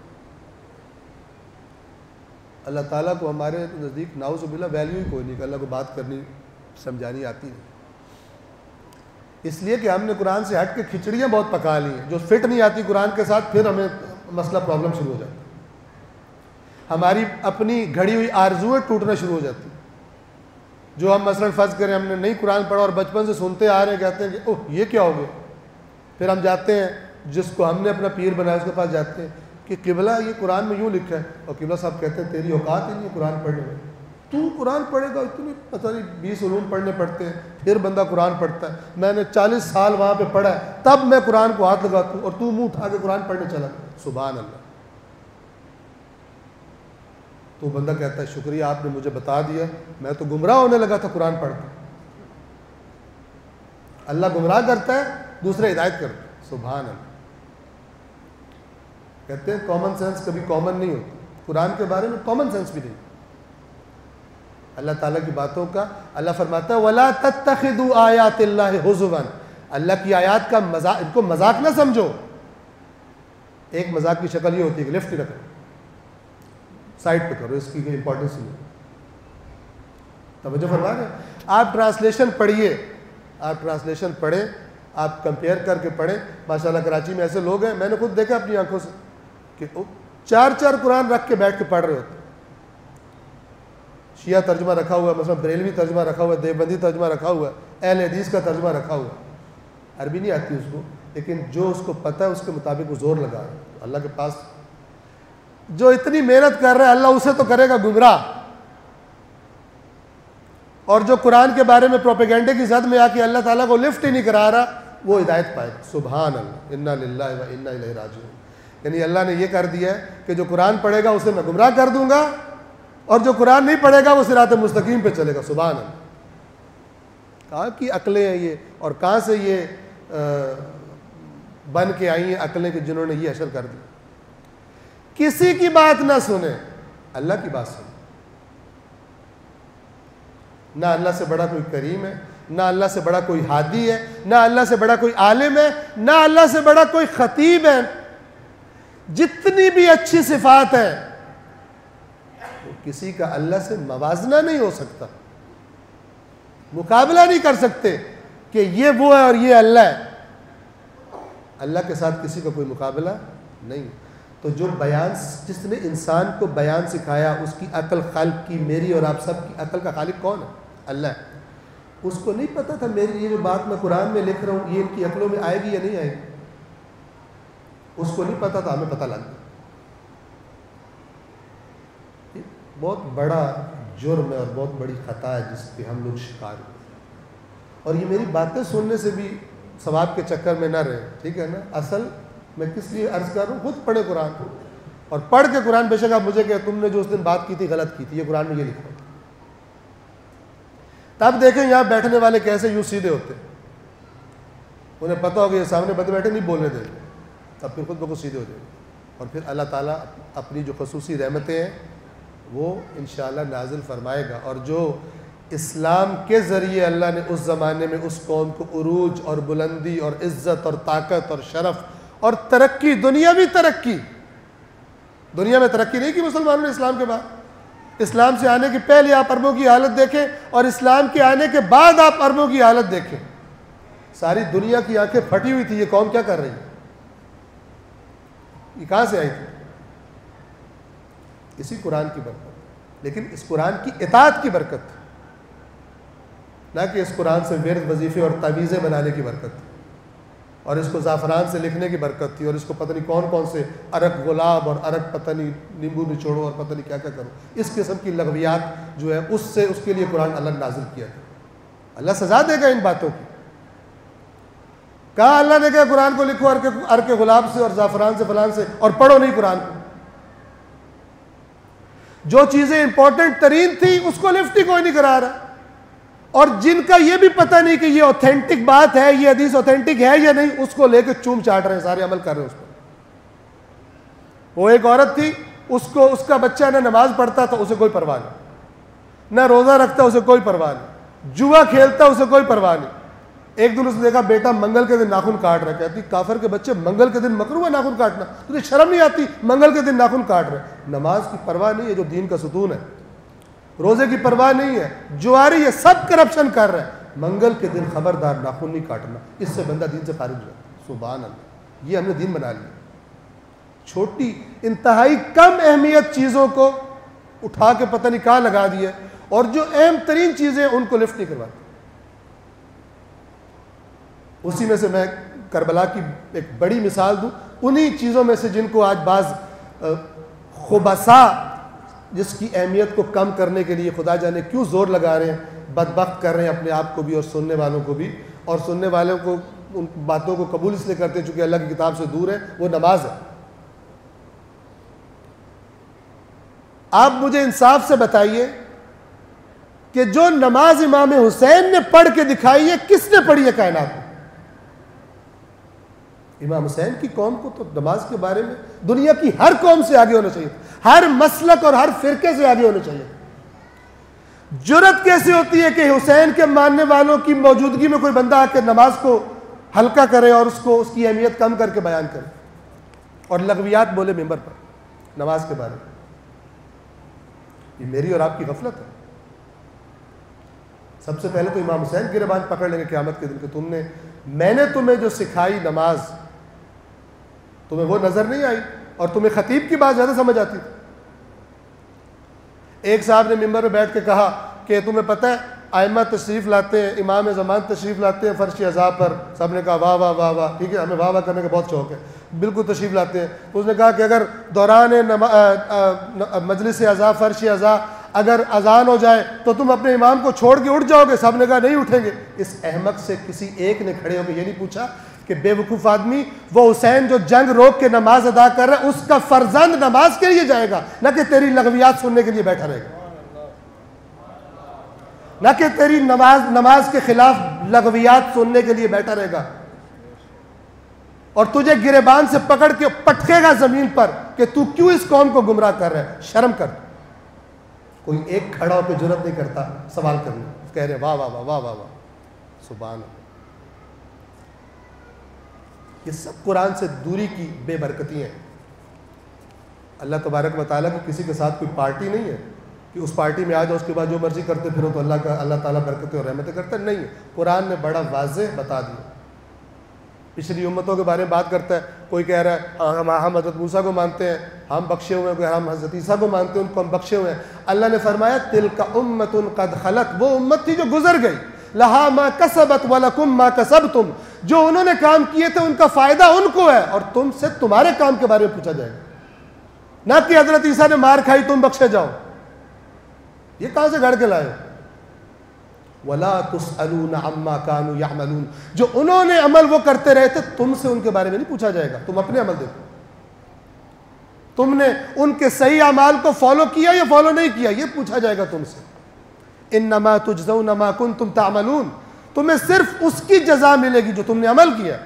اللہ تعالیٰ کو ہمارے نزدیک نعوذ باللہ ویلیو ہی کوئی نہیں کہ اللہ کو بات کرنی سمجھانی آتی نہیں، اس لیے کہ ہم نے قرآن سے ہٹ کے کھچڑیاں بہت پکا لی ہیں جو فٹ نہیں آتی قرآن کے ساتھ، پھر ہمیں مسئلہ پرابلم شروع ہو جاتا ہے، ہماری اپنی گھڑی ہوئی آرزویں ٹوٹنا شروع ہو جاتی ہیں۔ جو ہم مثلاً فرض کریں ہم نے نہیں قرآن پڑھا اور بچپن سے سنتے آ رہے ہیں، کہتے ہیں کہ اوہ یہ کیا ہو گیا، پھر ہم جاتے ہیں جس کو ہم نے اپنا پیر بنایا اس کے پاس جاتے ہیں کہ قبلہ یہ قرآن میں یوں لکھا ہے، اور قبلہ صاحب کہتے ہیں تیری اوقات ہی نہیں ہے قرآن پڑھنے میں، تو قرآن پڑھے گا اتنی پتہ نہیں 20 علوم پڑھنے پڑتے ہیں پھر بندہ قرآن پڑھتا ہے، میں نے 40 سال وہاں پہ پڑھا ہے تب میں قرآن کو ہاتھ لگاتا ہوں اور تو منہ اٹھا کے قرآن پڑھنے چلا۔ سبحان اللہ۔ تو بندہ کہتا ہے شکریہ آپ نے مجھے بتا دیا، میں تو گمراہ ہونے لگا تھا قرآن پڑھ کے۔ اللہ گمراہ کرتا ہے، دوسرے ہدایت کرتا ہے۔ سبحان اللہ۔ کہتے ہیں کامن سینس کبھی کامن نہیں ہوتا، قرآن کے بارے میں کامن سینس بھی نہیں، اللہ تعالیٰ کی باتوں کا۔ اللہ فرماتا ہے وَلَا تَتَّخِذُوا آیَاتِ اللَّهِ هُزُوًا، اللہ کی آیات کا مذاق، ان کو مذاق نہ سمجھو۔ ایک مذاق کی شکل یہ ہوتی ہے کہ لفٹ رکھو، سائڈ پہ کرو، اس کی کوئی امپورٹنس نہیں۔ توجہ فرما رہے ہیں؟ آپ ٹرانسلیشن پڑھیے، آپ ٹرانسلیشن پڑھیں، آپ کمپیئر کر کے پڑھیں۔ ماشاءاللہ کراچی میں ایسے لوگ ہیں، میں نے خود دیکھا اپنی آنکھوں سے کہ 4 قرآن رکھ کے بیٹھ کے پڑھ رہے ہوتے، شیعہ ترجمہ رکھا ہوا ہے، مثلا بریلوی ترجمہ رکھا ہوا ہے، دیوبندی ترجمہ رکھا ہوا ہے، اہل حدیث کا ترجمہ رکھا ہوا ہے، عربی نہیں آتی اس کو، لیکن جو اس کو پتہ ہے اس کے مطابق وہ زور لگا رہا ہے۔ اللہ کے پاس جو اتنی محنت کر رہا ہے اللہ اسے تو کرے گا گمراہ، اور جو قرآن کے بارے میں پروپیگنڈے کی زد میں آ کے اللہ تعالیٰ کو لفٹ ہی نہیں کرا رہا وہ ہدایت پائے گا۔ سبحان اللہ، انا للہ و انا الیہ راجعون۔ یعنی اللہ نے یہ کر دیا ہے کہ جو قرآن پڑھے گا اسے میں گمراہ کر دوں گا، اور جو قرآن نہیں پڑھے گا وہ صراط مستقیم پہ چلے گا۔ سبحان اللہ۔ کہاں کی عقلیں ہیں یہ، اور کہاں سے یہ بن کے آئی ہیں عقلیں کہ جنہوں نے یہ اشر کر دی۔ کسی کی بات نہ سنیں، اللہ کی بات سنیں۔ نہ اللہ سے بڑا کوئی کریم ہے، نہ اللہ سے بڑا کوئی ہادی ہے، نہ اللہ سے بڑا کوئی عالم ہے، نہ اللہ سے بڑا کوئی خطیب ہے۔ جتنی بھی اچھی صفات ہیں کسی کا اللہ سے موازنہ نہیں ہو سکتا، مقابلہ نہیں کر سکتے کہ یہ وہ ہے اور یہ اللہ ہے۔ اللہ کے ساتھ کسی کا کوئی مقابلہ نہیں۔ تو جو بیان، جس نے انسان کو بیان سکھایا، اس کی عقل خالق کی، میری اور آپ سب کی عقل کا خالق کون ہے؟ اللہ ہے۔ اس کو نہیں پتا تھا میری یہ جو بات میں قرآن میں لکھ رہا ہوں یہ ان کی عقلوں میں آئے گی یا نہیں آئے گی، اس کو نہیں پتا تھا، ہمیں پتہ لگ گیا۔ بہت بڑا جرم ہے اور بہت بڑی خطا ہے جس پہ ہم لوگ شکار ہوئے، اور یہ میری باتیں سننے سے بھی ثواب کے چکر میں نہ رہے، ٹھیک ہے نا۔ اصل میں کس لیے عرض کر رہا ہوں، خود پڑھے قرآن کو، اور پڑھ کے قرآن بے شک آپ مجھے کہ تم نے جو اس دن بات کی تھی غلط کی تھی، یہ قرآن میں یہ لکھا، تب دیکھیں یہاں بیٹھنے والے کیسے یوں سیدھے ہوتے، انہیں پتہ ہوگا یہ سامنے بندے بیٹھے نہیں بولنے دیں گے، تب پھر خود بخود سیدھے ہو جائیں گے، اور پھر اللہ تعالیٰ اپنی جو خصوصی رحمتیں ہیں وہ انشاءاللہ نازل فرمائے گا۔ اور جو اسلام کے ذریعے اللہ نے اس زمانے میں اس قوم کو عروج اور بلندی اور عزت اور طاقت اور شرف اور ترقی، دنیاوی ترقی، دنیا میں ترقی نہیں کی مسلمانوں نے اسلام کے بعد، اسلام سے آنے کے پہلے آپ عربوں کی حالت دیکھیں اور اسلام کے آنے کے بعد آپ عربوں کی حالت دیکھیں، ساری دنیا کی آنکھیں پھٹی ہوئی تھی، یہ قوم کیا کر رہی ہے، یہ کہاں سے آئی تھی؟ اسی قرآن کی برکت، لیکن اس قرآن کی اطاعت کی برکت، نہ کہ اس قرآن سے ورد وظیفے اور تعویذیں بنانے کی برکت، اور اس کو زعفران سے لکھنے کی برکت تھی، اور اس کو پتہ نہیں کون کون سے عرق گلاب اور عرق پتہ نہیں نیمبو نچوڑو اور پتہ نہیں کیا کیا کرو، اس قسم کی لغویات جو ہے اس سے، اس کے لیے قرآن اللہ نازل کیا تھا۔ اللہ سزا دے گا ان باتوں کی۔ کہا اللہ نے کہا قرآن کو لکھو عرق گلاب سے اور زعفران سے فلان سے، اور پڑھو نہیں قرآن کو۔ جو چیزیں امپورٹنٹ ترین تھی اس کو لفٹ ہی کوئی نہیں کرا رہا، اور جن کا یہ بھی پتہ نہیں کہ یہ اوتھینٹک بات ہے، یہ حدیث اوتھینٹک ہے یا نہیں، اس کو لے کے چوم چاٹ رہے ہیں، سارے عمل کر رہے ہیں اس پر۔ وہ ایک عورت تھی، اس کو اس کا بچہ نہ نماز پڑھتا تھا، اسے کوئی پرواہ نہیں، نہ روزہ رکھتا اسے کوئی پرواہ نہیں، جوا کھیلتا اسے کوئی پرواہ نہیں، ایک دن اس نے دیکھا بیٹا منگل کے دن ناخن کاٹ رہا ہے. کہتی کافر کے بچے منگل کے دن مکروہ ہے ناخن کاٹنا, تجھے شرم نہیں آتی؟ منگل کے دن ناخن کاٹ رہے. نماز کی پرواہ نہیں ہے جو دین کا ستون ہے, روزے کی پرواہ نہیں ہے, جواری ہے, سب کرپشن کر رہے ہیں. منگل کے دن خبردار ناخن نہیں کاٹنا, اس سے بندہ دین سے خارج ہو جاتا. سبحان اللہ, یہ ہم نے دین بنا لیا. چھوٹی انتہائی کم اہمیت چیزوں کو اٹھا کے پتہ نہیں کہاں لگا دیا, اور جو اہم ترین چیزیں ان کو لفٹ نہیں کرواتی. اسی میں سے میں کربلا کی ایک بڑی مثال دوں, انہی چیزوں میں سے جن کو آج بعض خبثاء جس کی اہمیت کو کم کرنے کے لیے خدا جانے کیوں زور لگا رہے ہیں, بدبخت کر رہے ہیں اپنے آپ کو بھی اور سننے والوں کو بھی. اور سننے والوں کو ان باتوں کو قبول اس لیے کرتے ہیں چونکہ اللہ کی کتاب سے دور ہے, وہ نماز ہے. آپ مجھے انصاف سے بتائیے کہ جو نماز امام حسین نے پڑھ کے دکھائی ہے, کس نے پڑھی ہے کائنات میں؟ امام حسین کی قوم کو تو نماز کے بارے میں دنیا کی ہر قوم سے آگے ہونا چاہیے, ہر مسلک اور ہر فرقے سے آگے ہونا چاہیے. جرأت کیسے ہوتی ہے کہ حسین کے ماننے والوں کی موجودگی میں کوئی بندہ آ کے نماز کو ہلکا کرے اور اس کی اہمیت کم کر کے بیان کرے اور لغویات بولے ممبر پر نماز کے بارے میں؟ یہ میری اور آپ کی غفلت ہے. سب سے پہلے تو امام حسین گریبان پکڑ لیں گے قیامت کے دن کہ میں نے تمہیں جو سکھائی نماز تمہیں وہ نظر نہیں آئی, اور تمہیں خطیب کی بات زیادہ سمجھ آتی تھی. ایک صاحب نے ممبر میں بیٹھ کے کہا کہ تمہیں پتہ ہے ائمہ تشریف لاتے ہیں, امام زمان تشریف لاتے ہیں فرش عزا پر. سب نے کہا واہ واہ واہ واہ, ٹھیک ہے, ہمیں واہ واہ کرنے کا بہت شوق ہے, بالکل تشریف لاتے ہیں. تو اس نے کہا کہ اگر دوران مجلس عزا فرش عزا اگر اذان ہو جائے تو تم اپنے امام کو چھوڑ کے اٹھ جاؤ گے؟ سب نے کہا نہیں اٹھیں گے. اس احمق سے کسی ایک نے کھڑے ہو کے یہ نہیں پوچھا کہ بے وقوف آدمی, وہ حسین جو جنگ روک کے نماز ادا کر رہا ہے اس کا فرزند نماز کے لیے جائے گا, نہ کہ تیری لغویات سننے کے لیے بیٹھا رہے گا, نہ کہ تیری نماز کے خلاف لغویات سننے کے لیے بیٹھا رہے گا, اور تجھے گریبان سے پکڑ کے پٹکے گا زمین پر کہ تو کیوں اس قوم کو گمراہ کر رہا ہے. شرم کر. کوئی ایک کھڑا ہو کے جرأت نہیں کرتا سوال کرنے, کہہ رہے واہ واہ واہ واہ واہ واہ. سبحان اللہ. یہ سب قرآن سے دوری کی بے برکتی ہیں. اللہ تبارک و تعالیٰ کی کسی کے ساتھ کوئی پارٹی نہیں ہے کہ اس پارٹی میں آ جاؤ اس کے بعد جو مرضی کرتے پھرو تو اللہ تعالیٰ برکتیں اور رحمتیں کرتا نہیں ہے. قرآن نے بڑا واضح بتا دیا. پچھلی امتوں کے بارے میں بات کرتا ہے, کوئی کہہ رہا ہے ہم حضرت موسیٰ کو مانتے ہیں, ہم بخشے ہوئے ہیں, کوئی ہم حضرت عیسیٰ کو مانتے ہیں, ان کو ہم بخشے ہوئے ہیں. اللہ نے فرمایا تلک امت قد خلت, وہ امت تھی جو گزر گئی, لہا ما کسبت ولکم ما کسبتم, جو انہوں نے کام کیے تھے ان کا فائدہ ان کو ہے, اور تم سے تمہارے کام کے بارے میں پوچھا جائے گا, نہ کہ حضرت عیسیٰ نے مار کھائی تم بخشے جاؤ. یہ کہاں سے گھڑ کے لائے؟ وَلَا تُسْأَلُونَ عَمَّا كَانُوا يَعْمَلُونَ, جو انہوں نے عمل وہ کرتے رہے تھے تم سے ان کے بارے میں نہیں پوچھا جائے گا. تم اپنے عمل دیکھو, تم نے ان کے صحیح اعمال کو فالو کیا یا فالو نہیں کیا, یہ پوچھا جائے گا تم سے. اِنَّمَا تُجْزَوْنَ مَا كُنْتُمْ تَعْمَلُونَ, تمہیں صرف اس کی جزا ملے گی جو تم نے عمل کیا.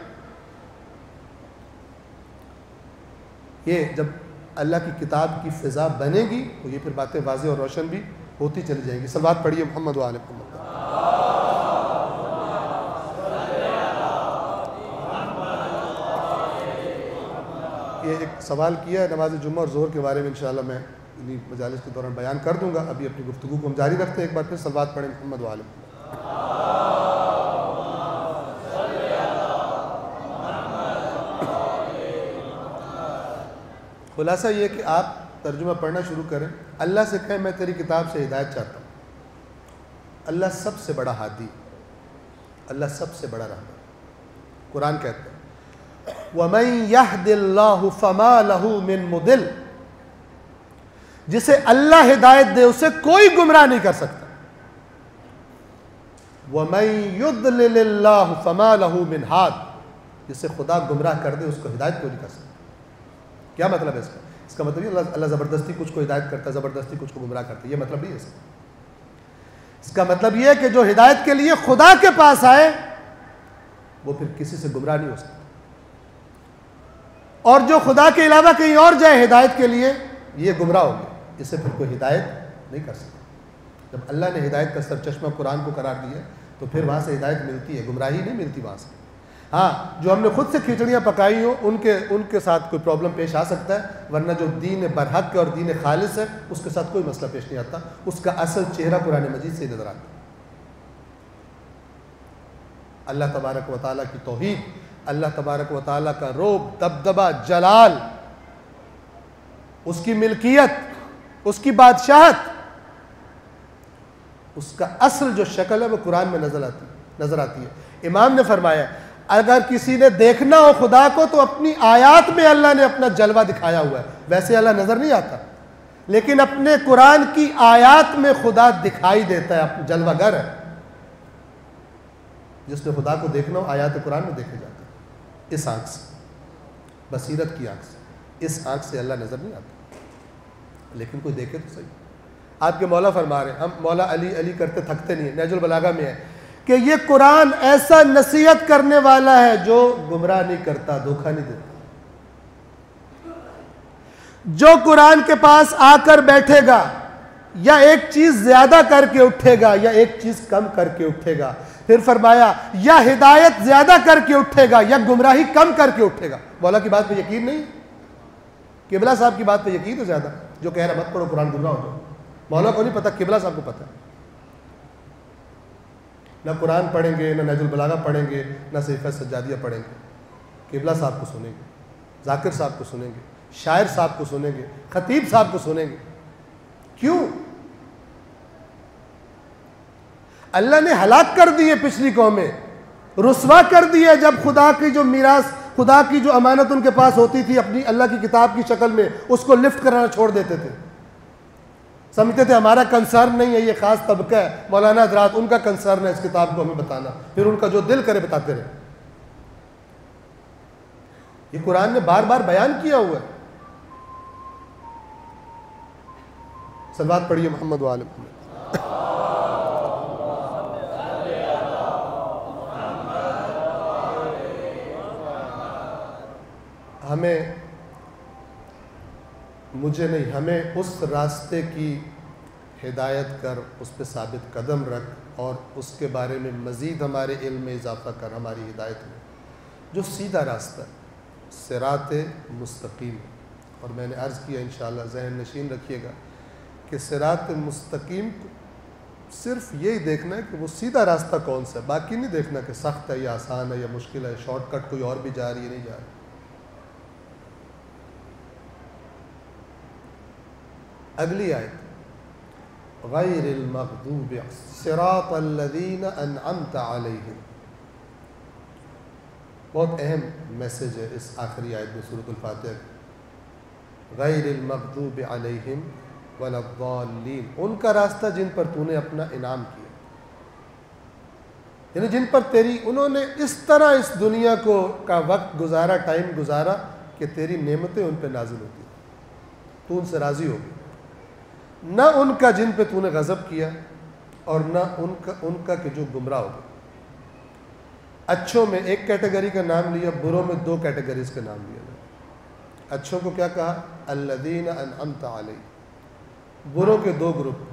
یہ جب اللہ کی کتاب کی فضا بنے گی تو یہ پھر باتیں واضح اور روشن بھی ہوتی چلی جائیں گی. صلوات پڑھیے محمد و آل محمد. یہ ایک سوال کیا ہے نماز جمعہ اور ظہر کے بارے میں, انشاءاللہ میں انہی مجالس کے دوران بیان کر دوں گا. ابھی اپنی گفتگو کو ہم جاری رکھتے ہیں. ایک بار پھر صلوات پڑھیں محمد و آل محمد. خلاصہ یہ کہ آپ ترجمہ پڑھنا شروع کریں, اللہ سے کہیں میں تیری کتاب سے ہدایت چاہتا ہوں. اللہ سب سے بڑا ہادی, اللہ سب سے بڑا رہبر. قرآن کہتا ہے وَمَن يَهْدِ اللَّهُ فَمَا لَهُ مِن مُضِلٍ, جسے اللہ ہدایت دے اسے کوئی گمراہ نہیں کر سکتا. وَمَن يُضْلِلِ اللَّهُ فَمَا لَهُ مِنْ هَادٍ, جسے خدا گمراہ کر دے اس کو ہدایت کوئی نہیں کر سکتا. کیا مطلب ہے اس کا؟ اس کا مطلب یہ اللہ زبردستی کچھ کو ہدایت کرتا ہے, زبردستی کچھ کو گمراہ کرتا ہے, یہ مطلب نہیں ہے اس کا. اس کا مطلب یہ ہے کہ جو ہدایت کے لیے خدا کے پاس آئے وہ پھر کسی سے گمراہ نہیں ہو سکتا, اور جو خدا کے علاوہ کہیں اور جائے ہدایت کے لیے یہ گمراہ ہو گیا, اسے پھر کوئی ہدایت نہیں کر سکتا. جب اللہ نے ہدایت کا سرچشمہ قرآن کو قرار دیا تو پھر وہاں سے ہدایت ملتی ہے، گمراہی نہیں ملتی وہاں سے۔ ہاں جو ہم نے خود سے کھچڑیاں پکائی ہوں ان کے ساتھ کوئی پرابلم پیش آ سکتا ہے، ورنہ جو دین برحق ہے اور دین خالص ہے اس کے ساتھ کوئی مسئلہ پیش نہیں آتا، اس کا اصل چہرہ قرآن مجید سے نظر آتا ہے۔ اللہ تبارک و تعالیٰ کی توحید، اللہ تبارک و تعالیٰ کا رعب، دبدبہ، جلال، اس کی ملکیت، اس کی بادشاہت، اس کا اصل جو شکل ہے وہ قرآن میں نظر آتی ہے۔ امام نے فرمایا اگر کسی نے دیکھنا ہو خدا کو تو اپنی آیات میں اللہ نے اپنا جلوہ دکھایا ہوا ہے، ویسے اللہ نظر نہیں آتا لیکن اپنے قرآن کی آیات میں خدا دکھائی دیتا ہے، جلوہ گر ہے۔ جس نے خدا کو دیکھنا ہو آیات قرآن میں دیکھے جاتا ہے، اس آنکھ سے، بصیرت کی آنکھ سے، اس آنکھ سے اللہ نظر نہیں آتا، لیکن کوئی دیکھے تو صحیح۔ آپ کے مولا فرما رہے ہیں، ہم مولا علی علی کرتے تھکتے نہیں ہیں، نہج البلاغہ میں ہے کہ یہ قرآن ایسا نصیحت کرنے والا ہے جو گمراہ نہیں کرتا، دھوکہ نہیں دیتا۔ جو قرآن کے پاس آ کر بیٹھے گا یا ایک چیز زیادہ کر کے اٹھے گا یا ایک چیز کم کر کے اٹھے گا، پھر فرمایا یا ہدایت زیادہ کر کے اٹھے گا یا گمراہی کم کر کے اٹھے گا۔ مولا کی بات پہ یقین نہیں، قبلہ صاحب کی بات پہ یقین ہے زیادہ، جو کہہ رہا مت پڑھو قرآن گمراہ ہو جاؤ۔ مولا کو نہیں پتہ، قبلہ صاحب کو پتہ ہے۔ نہ قرآن پڑھیں گے، نہ نہج البلاغہ پڑھیں گے، نہ صحیفہ سجادیہ پڑھیں گے، قبلہ صاحب کو سنیں گے، ذاکر صاحب کو سنیں گے، شاعر صاحب کو سنیں گے، خطیب صاحب کو سنیں گے۔ کیوں؟ اللہ نے ہلاک کر دیے پچھلی قومیں، رسوا کر دیے جب خدا کی جو میراث، خدا کی جو امانت ان کے پاس ہوتی تھی اپنی اللہ کی کتاب کی شکل میں، اس کو لفٹ کرانا چھوڑ دیتے تھے، سمجھتے تھے ہمارا کنسرن نہیں ہے، یہ خاص طبقہ ہے، مولانا حضرات ان کا کنسرن ہے اس کتاب کو ہمیں بتانا، پھر ان کا جو دل کرے بتاتے رہے۔ یہ قرآن نے بار بار بیان کیا ہوا ہے۔ صلوات پڑھیے محمد وآل محمد۔ مجھے نہیں، ہمیں اس راستے کی ہدایت کر، اس پہ ثابت قدم رکھ اور اس کے بارے میں مزید ہمارے علم میں اضافہ کر، ہماری ہدایت میں جو سیدھا راستہ صراط مستقیم۔ اور میں نے عرض کیا انشاءاللہ ذہن نشین رکھیے گا کہ صراط مستقیم کو صرف یہی دیکھنا ہے کہ وہ سیدھا راستہ کون سا ہے، باقی نہیں دیکھنا کہ سخت ہے یا آسان ہے یا مشکل ہے، شارٹ کٹ کوئی اور بھی جا رہی ہے نہیں جا رہی۔ اگلی آیت غیر المغضوب صراط الذین انعمت علیہم، بہت اہم میسج ہے اس آخری آیت میں سورۃ الفاتحہ۔ غیر المغضوب علیہم ولا الضالین، ان کا راستہ جن پر تو نے اپنا انعام کیا، یعنی جن پر تیری انہوں نے اس طرح اس دنیا کا وقت گزارا، ٹائم گزارا کہ تیری نعمتیں ان پہ نازل ہوتی، تو ان سے راضی ہو گئی، نہ ان کا جن پہ تو نے غضب کیا اور نہ ان کا کہ جو گمراہ ہو گئے۔ اچھوں میں ایک کیٹیگری کا نام لیا، بروں میں دو کیٹیگریز کا نام لیا۔ اچھوں کو کیا کہا؟ الذین انعمت علیہم، بروں کے دو گروپ،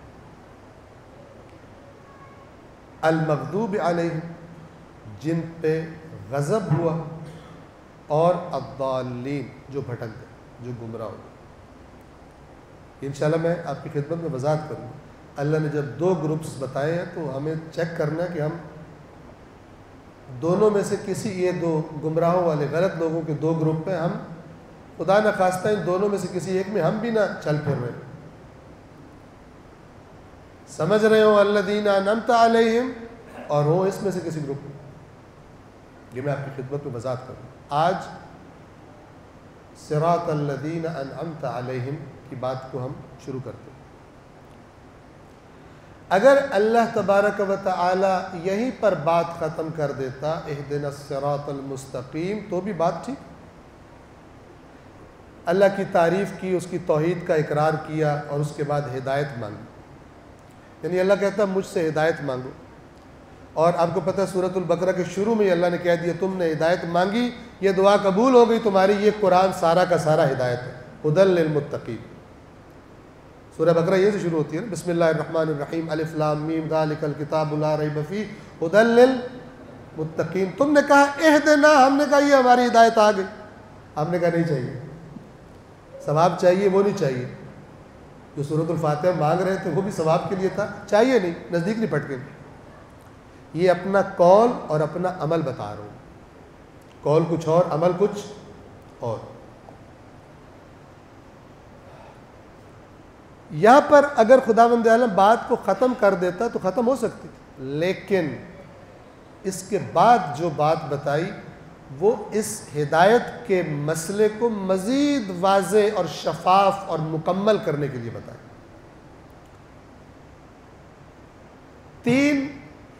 المغضوب علیہم جن پہ غضب ہوا، اور الضالین جو بھٹک گئے، جو گمراہ ہو گئے۔ انشاءاللہ میں آپ کی خدمت میں وضاحت کروں گا۔ اللہ نے جب دو گروپس بتائے ہیں تو ہمیں چیک کرنا ہے کہ ہم دونوں میں سے کسی، یہ دو گمراہوں والے غلط لوگوں کے دو گروپ ہیں، ہم خدا نخواستہ ان دونوں میں سے کسی ایک میں ہم بھی نہ چل پھر رہے ہیں۔ سمجھ رہے ہو الذین انعمت علیہم، اور ہو اس میں سے کسی گروپ میں، یہ میں آپ کی خدمت میں وضاحت کروں۔ آج صراط الذین انعمت علیہم کی بات کو ہم شروع کرتے ہیں۔ اگر اللہ تبارک و تعالی یہیں پر بات ختم کر دیتا، اہدنا الصراط المستقیم، تو بھی بات ٹھیک، اللہ کی تعریف کی، اس کی توحید کا اقرار کیا اور اس کے بعد ہدایت مانگی، یعنی اللہ کہتا مجھ سے ہدایت مانگو۔ اور آپ کو پتہ ہے سورۃ البقرہ کے شروع میں اللہ نے کہہ دیا تم نے ہدایت مانگی، یہ دعا قبول ہو گئی تمہاری، یہ قرآن سارا کا سارا ہدایت ہے، ھدی للمتقین۔ سورہ بقرہ یہ سے شروع ہوتی ہے نا، بسم اللہ الرحمن الرحیم الف لام میم ذالک الکتاب لا ریب فیہ ھدی للمتقین. تم نے کہا اہدنا، ہم نے کہا یہ ہماری ہدایت آ گئی. ہم نے کہا نہیں چاہیے، ثواب چاہیے، وہ نہیں چاہیے. جو سورۃ الفاتحہ مانگ رہے تھے وہ بھی ثواب کے لیے تھا، چاہیے نہیں، نزدیک نہیں پھٹکے. یہ اپنا قول اور اپنا عمل بتا رہا ہوں، قول کچھ اور عمل کچھ اور. یہاں پر اگر خداوند عالم بات کو ختم کر دیتا تو ختم ہو سکتی، لیکن اس کے بعد جو بات بتائی وہ اس ہدایت کے مسئلے کو مزید واضح اور شفاف اور مکمل کرنے کے لیے بتائی. 3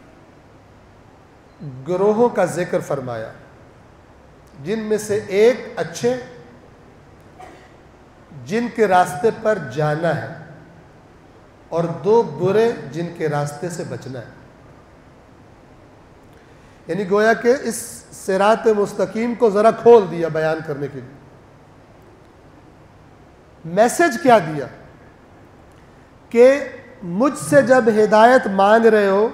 گروہوں کا ذکر فرمایا، جن میں سے ایک اچھے جن کے راستے پر جانا ہے، اور 2 برے جن کے راستے سے بچنا ہے. یعنی گویا کہ اس صراط مستقیم کو ذرا کھول دیا بیان کرنے کے لیے. میسج کیا دیا کہ مجھ سے جب ہدایت مانگ رہے ہو،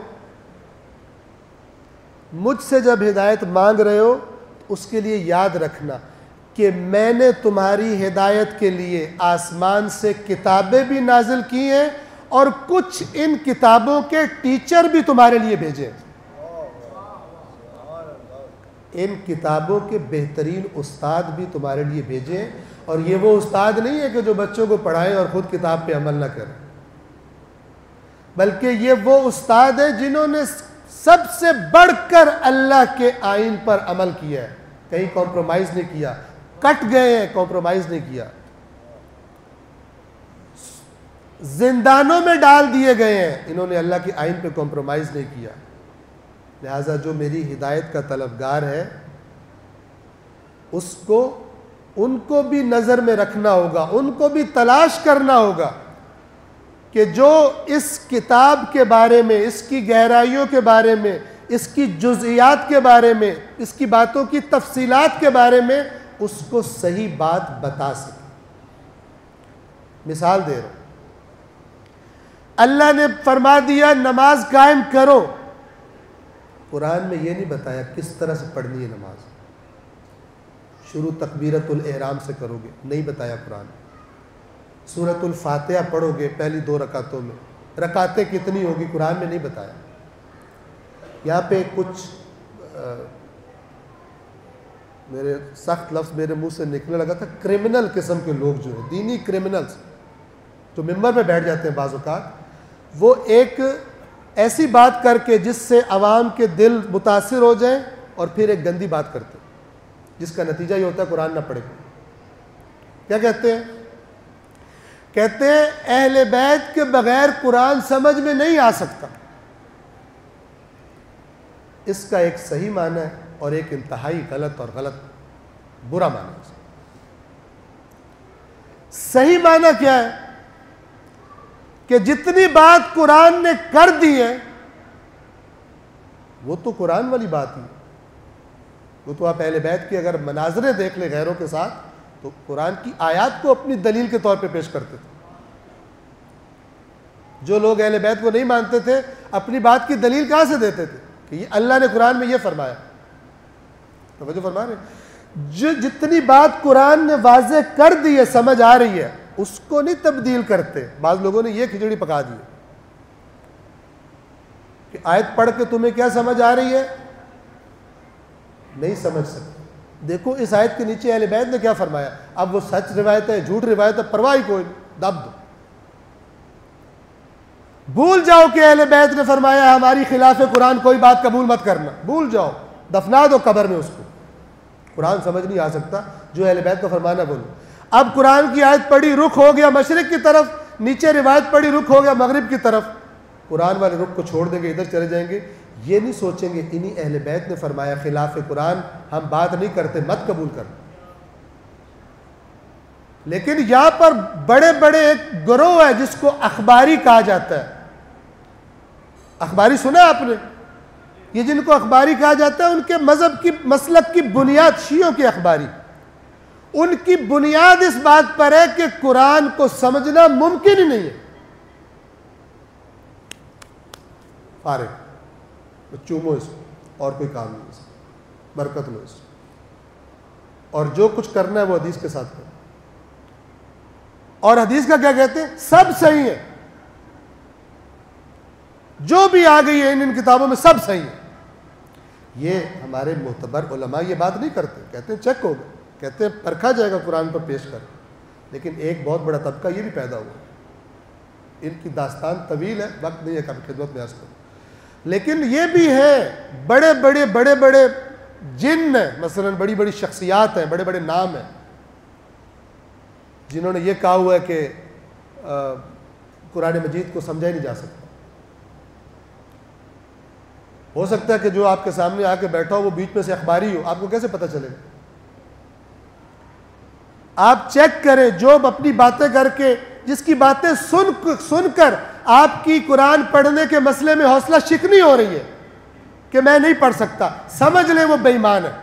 مجھ سے جب ہدایت مانگ رہے ہو اس کے لیے یاد رکھنا کہ میں نے تمہاری ہدایت کے لیے آسمان سے کتابیں بھی نازل کی ہیں، اور کچھ ان کتابوں کے ٹیچر بھی تمہارے لیے بھیجے. ان کتابوں کے بہترین استاد بھی تمہارے لیے بھیجے. اور یہ وہ استاد نہیں ہے کہ جو بچوں کو پڑھائیں اور خود کتاب پہ عمل نہ کریں، بلکہ یہ وہ استاد ہیں جنہوں نے سب سے بڑھ کر اللہ کے آئین پر عمل کیا ہے. کہیں کمپرومائز نہیں کیا، کٹ گئے ہیں، کمپرومائز نہیں کیا. زندانوں میں ڈال دیے گئے ہیں، انہوں نے اللہ کے آئین پہ کمپرومائز نہیں کیا. لہٰذا جو میری ہدایت کا طلبگار ہے اس کو، ان کو بھی نظر میں رکھنا ہوگا، ان کو بھی تلاش کرنا ہوگا کہ جو اس کتاب کے بارے میں، اس کی گہرائیوں کے بارے میں، اس کی جزئیات کے بارے میں، اس کی باتوں کی تفصیلات کے بارے میں اس کو صحیح بات بتا سکے. مثال دے رہا ہوں، اللہ نے فرما دیا نماز قائم کرو. قرآن میں یہ نہیں بتایا کس طرح سے پڑھنی ہے نماز. شروع تکبیرۃ الاحرام سے کرو گے، نہیں بتایا قرآن. سورۃ الفاتحہ پڑھو گے پہلی 2 رکعتوں میں، رکعتیں کتنی ہوگی قرآن میں نہیں بتایا. یہاں پہ کچھ میرے سخت لفظ میرے منہ سے نکلنے لگا تھا، کرمنل قسم کے لوگ جو ہیں، دینی کرمنلز جو ممبر پہ بیٹھ جاتے ہیں بعض اوقات، وہ ایک ایسی بات کر کے جس سے عوام کے دل متاثر ہو جائیں اور پھر ایک گندی بات کرتے ہیں جس کا نتیجہ یہ ہوتا ہے قرآن نہ پڑھے. کیا کہتے ہیں؟ کہتے ہیں اہل بیت کے بغیر قرآن سمجھ میں نہیں آ سکتا. اس کا ایک صحیح معنی ہے اور ایک انتہائی غلط اور برا معنی ہے. صحیح معنی کیا ہے کہ جتنی بات قرآن نے کر دی ہے وہ تو قرآن والی بات ہی. وہ تو آپ اہل بیت کی اگر مناظریں دیکھ لیں غیروں کے ساتھ تو قرآن کی آیات کو اپنی دلیل کے طور پہ پیش کرتے تھے. جو لوگ اہل بیت کو نہیں مانتے تھے اپنی بات کی دلیل کہاں سے دیتے تھے کہ یہ اللہ نے قرآن میں یہ فرمایا. توجہ فرما رہے ہیں؟ جو جتنی بات قرآن نے واضح کر دی ہے، سمجھ آ رہی ہے، اس کو نہیں تبدیل کرتے. بعض لوگوں نے یہ کھچڑی پکا دی کہ آیت پڑھ کے تمہیں کیا سمجھ آ رہی ہے، نہیں سمجھ سکتے. دیکھو اس آیت کے نیچے اہل بیت نے کیا فرمایا. اب وہ سچ روایت ہے جھوٹ روایت ہے پرواہ ہی کوئی نہیں، دب دو. بھول جاؤ کہ اہل بیت نے فرمایا ہماری خلاف قرآن کوئی بات قبول مت کرنا، بھول جاؤ، دفنا دو قبر میں اس کو. قرآن سمجھ نہیں آ سکتا جو اہل بیت کو فرمانا بولو. اب قرآن کی آیت پڑھی رخ ہو گیا مشرق کی طرف، نیچے روایت پڑھی رخ ہو گیا مغرب کی طرف. قرآن والے رخ کو چھوڑ دیں گے، ادھر چلے جائیں گے. یہ نہیں سوچیں گے انہی اہل بیت نے فرمایا خلاف قرآن ہم بات نہیں کرتے، مت قبول کرنا. لیکن یہاں پر بڑے بڑے ایک گروہ ہے جس کو اخباری کہا جاتا ہے. اخباری سنا آپ نے؟ یہ جن کو اخباری کہا جاتا ہے ان کے مذہب کی مسلک کی بنیاد شیعوں کی اخباری. ان کی بنیاد اس بات پر ہے کہ قرآن کو سمجھنا ممکن ہی نہیں ہے. فارغ چومو اس کو، اور کوئی کام نہیں اس کو، برکت لو اس کو، اور جو کچھ کرنا ہے وہ حدیث کے ساتھ کرو. اور حدیث کا کیا کہتے ہیں؟ سب صحیح ہے، جو بھی آ گئی ہے ان کتابوں میں سب صحیح ہے. یہ ہمارے معتبر علماء یہ بات نہیں کرتے، کہتے ہیں چیک ہوگا، کہتے ہیں پرکھا جائے گا قرآن پر پیش کر. لیکن ایک بہت بڑا طبقہ یہ بھی پیدا ہوا، ان کی داستان طویل ہے، وقت نہیں ہے کہ خدمت میں عرض کروں. لیکن یہ بھی ہے بڑے بڑے جن ہیں، مثلا بڑی بڑی شخصیات ہیں، بڑے بڑے نام ہیں، جنہوں نے یہ کہا ہوا ہے کہ قرآن مجید کو سمجھا ہی نہیں جا سکتا. ہو سکتا ہے کہ جو آپ کے سامنے آ کے بیٹھا ہو وہ بیچ میں سے اخباری ہو، آپ کو کیسے پتہ چلے گا؟ آپ چیک کریں، جو اپنی باتیں کر کے، جس کی باتیں سن کر آپ کی قرآن پڑھنے کے مسئلے میں حوصلہ شکنی ہو رہی ہے کہ میں نہیں پڑھ سکتا، سمجھ لیں وہ بے ایمان ہے.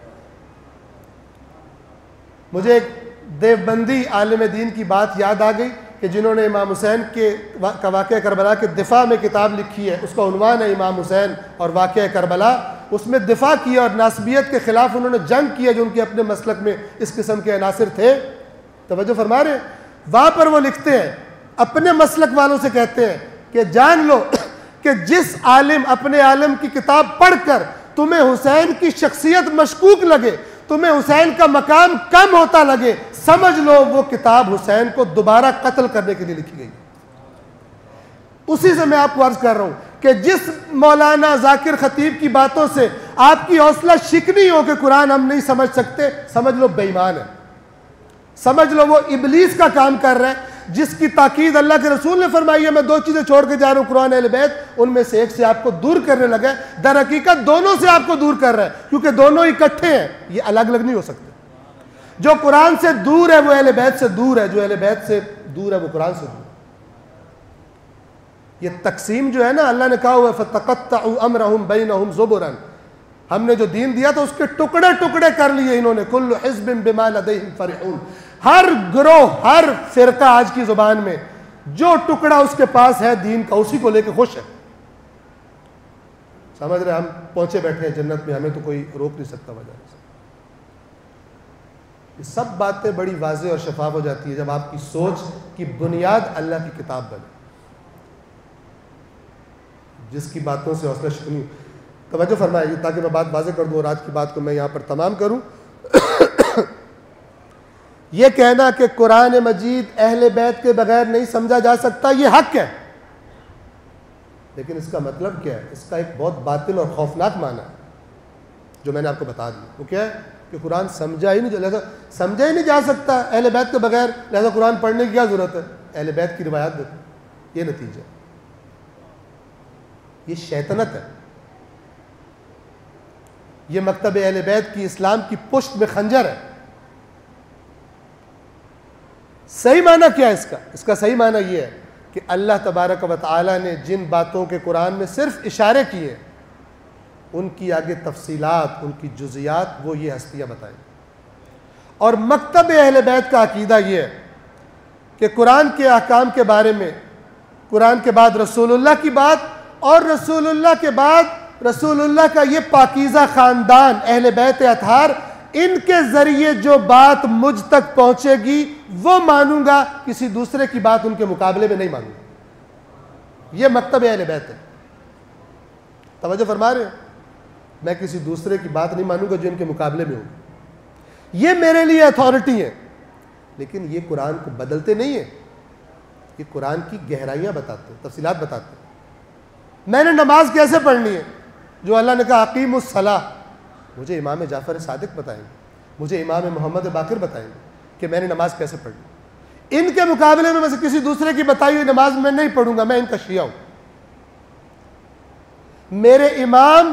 مجھے ایک دیوبندی عالم دین کی بات یاد آ گئی کہ جنہوں نے امام حسین کا واقعہ کربلا کے دفاع میں کتاب لکھی ہے، اس کا عنوان ہے امام حسین اور واقعہ کربلا. اس میں دفاع کیا اور ناسبیت کے خلاف انہوں نے جنگ کیا جو ان کے اپنے مسلک میں اس قسم کے عناصر تھے. توجہ فرما رہے ہیں؟ وہاں پر وہ لکھتے ہیں، اپنے مسلک والوں سے کہتے ہیں کہ جان لو کہ جس عالم اپنے عالم کی کتاب پڑھ کر تمہیں حسین کی شخصیت مشکوک لگے، تمہیں حسین کا مقام کم ہوتا لگے، سمجھ لو وہ کتاب حسین کو دوبارہ قتل کرنے کے لیے لکھی گئی. اسی سے میں آپ کو عرض کر رہا ہوں کہ جس مولانا ذاکر خطیب کی باتوں سے آپ کی حوصلہ شکنی ہو کہ قرآن ہم نہیں سمجھ سکتے، سمجھ لو بے ایمان ہے، سمجھ لو وہ ابلیس کا کام کر رہا ہے. جس کی تاکید اللہ کے رسول نے فرمائی ہے، میں 2 چیزیں چھوڑ کے جا رہا ہوں قرآن اہل بیت، ان میں سے ایک سے آپ کو دور کرنے لگا ہے. در حقیقت دونوں سے آپ کو دور کر رہا ہے، کیونکہ دونوں اکٹھے ہیں، یہ الگ الگ نہیں ہو سکتے. جو قرآن سے دور ہے وہ اہل بیت سے دور ہے، جو اہل بیت سے دور ہے وہ قرآن سے دور ہے. یہ تقسیم جو ہے نا، اللہ نے کہا ہوا ہے فَتَقَطَّعُوا أَمْرَهُمْ بَيْنَهُمْ زُبُرًا، ہم نے جو دین دیا تھا اس کے ٹکڑے ٹکڑے کر لیے انہوں نے. كُلُّ حِزْبٍ بِمَا لَدَيْهِمْ فَرِحُونَ، ہر گروہ، ہر فرقہ آج کی زبان میں جو ٹکڑا اس کے پاس ہے دین کا اسی کو لے کے خوش ہے. سمجھ رہے؟ ہم پہنچے بیٹھے ہیں جنت میں، ہمیں تو کوئی روک نہیں سکتا وجہ سے. یہ سب باتیں بڑی واضح اور شفاف ہو جاتی ہے جب آپ کی سوچ کی بنیاد اللہ کی کتاب بنے. جس کی باتوں سے حوصلہ شکنی، توجہ فرمائیے تاکہ میں بات واضح کر دوں اور آج کی بات کو میں یہاں پر تمام کروں. یہ کہنا کہ قرآن مجید اہل بیت کے بغیر نہیں سمجھا جا سکتا یہ حق ہے، لیکن اس کا مطلب کیا ہے؟ اس کا ایک بہت باطل اور خوفناک معنی ہے جو میں نے آپ کو بتا دیا. وہ کیا ہے کہ قرآن سمجھا ہی نہیں جا سکتا اہل بیت کے بغیر، لہذا قرآن پڑھنے کی کیا ضرورت ہے؟ اہل بیت کی روایات دیکھو. یہ نتیجہ، یہ شیطنت ہے. یہ مکتب اہل بیت کی اسلام کی پشت میں خنجر ہے. صحیح معنی کیا ہے اس کا؟ اس کا صحیح معنی یہ ہے کہ اللہ تبارک و تعالی نے جن باتوں کے قرآن میں صرف اشارے کیے، ان کی آگے تفصیلات، ان کی جزیات وہ یہ ہستیاں بتائیں. اور مکتب اہل بیت کا عقیدہ یہ ہے کہ قرآن کے احکام کے بارے میں قرآن کے بعد رسول اللہ کی بات، اور رسول اللہ کے بعد رسول اللہ کا یہ پاکیزہ خاندان اہل بیت اطہار، ان کے ذریعے جو بات مجھ تک پہنچے گی وہ مانوں گا، کسی دوسرے کی بات ان کے مقابلے میں نہیں مانوں گا. یہ مکتب اہل بیت ہے. توجہ فرما رہے ہیں؟ میں کسی دوسرے کی بات نہیں مانوں گا جو ان کے مقابلے میں ہوگی. یہ میرے لیے اتھارٹی ہے، لیکن یہ قرآن کو بدلتے نہیں ہیں، یہ قرآن کی گہرائیاں بتاتے ہیں، تفصیلات بتاتے ہیں. میں نے نماز کیسے پڑھنی ہے؟ جو اللہ نے کہا اقیم الصلاۃ، مجھے امام جعفر صادق بتائیں گے، مجھے امام محمد باقر بتائیں گے کہ میں نے نماز کیسے پڑھنی. ان کے مقابلے میں سے کسی دوسرے کی بتائی ہوئی نماز میں نہیں پڑھوں گا، میں ان کا شیعہ ہوں. میرے امام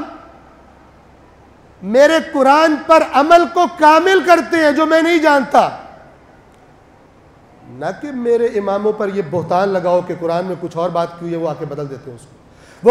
میرے قرآن پر عمل کو کامل کرتے ہیں جو میں نہیں جانتا، نہ کہ میرے اماموں پر یہ بہتان لگاؤ کہ قرآن میں کچھ اور بات کی ہے وہ آ کے بدل دیتے ہیں اس کو. وہ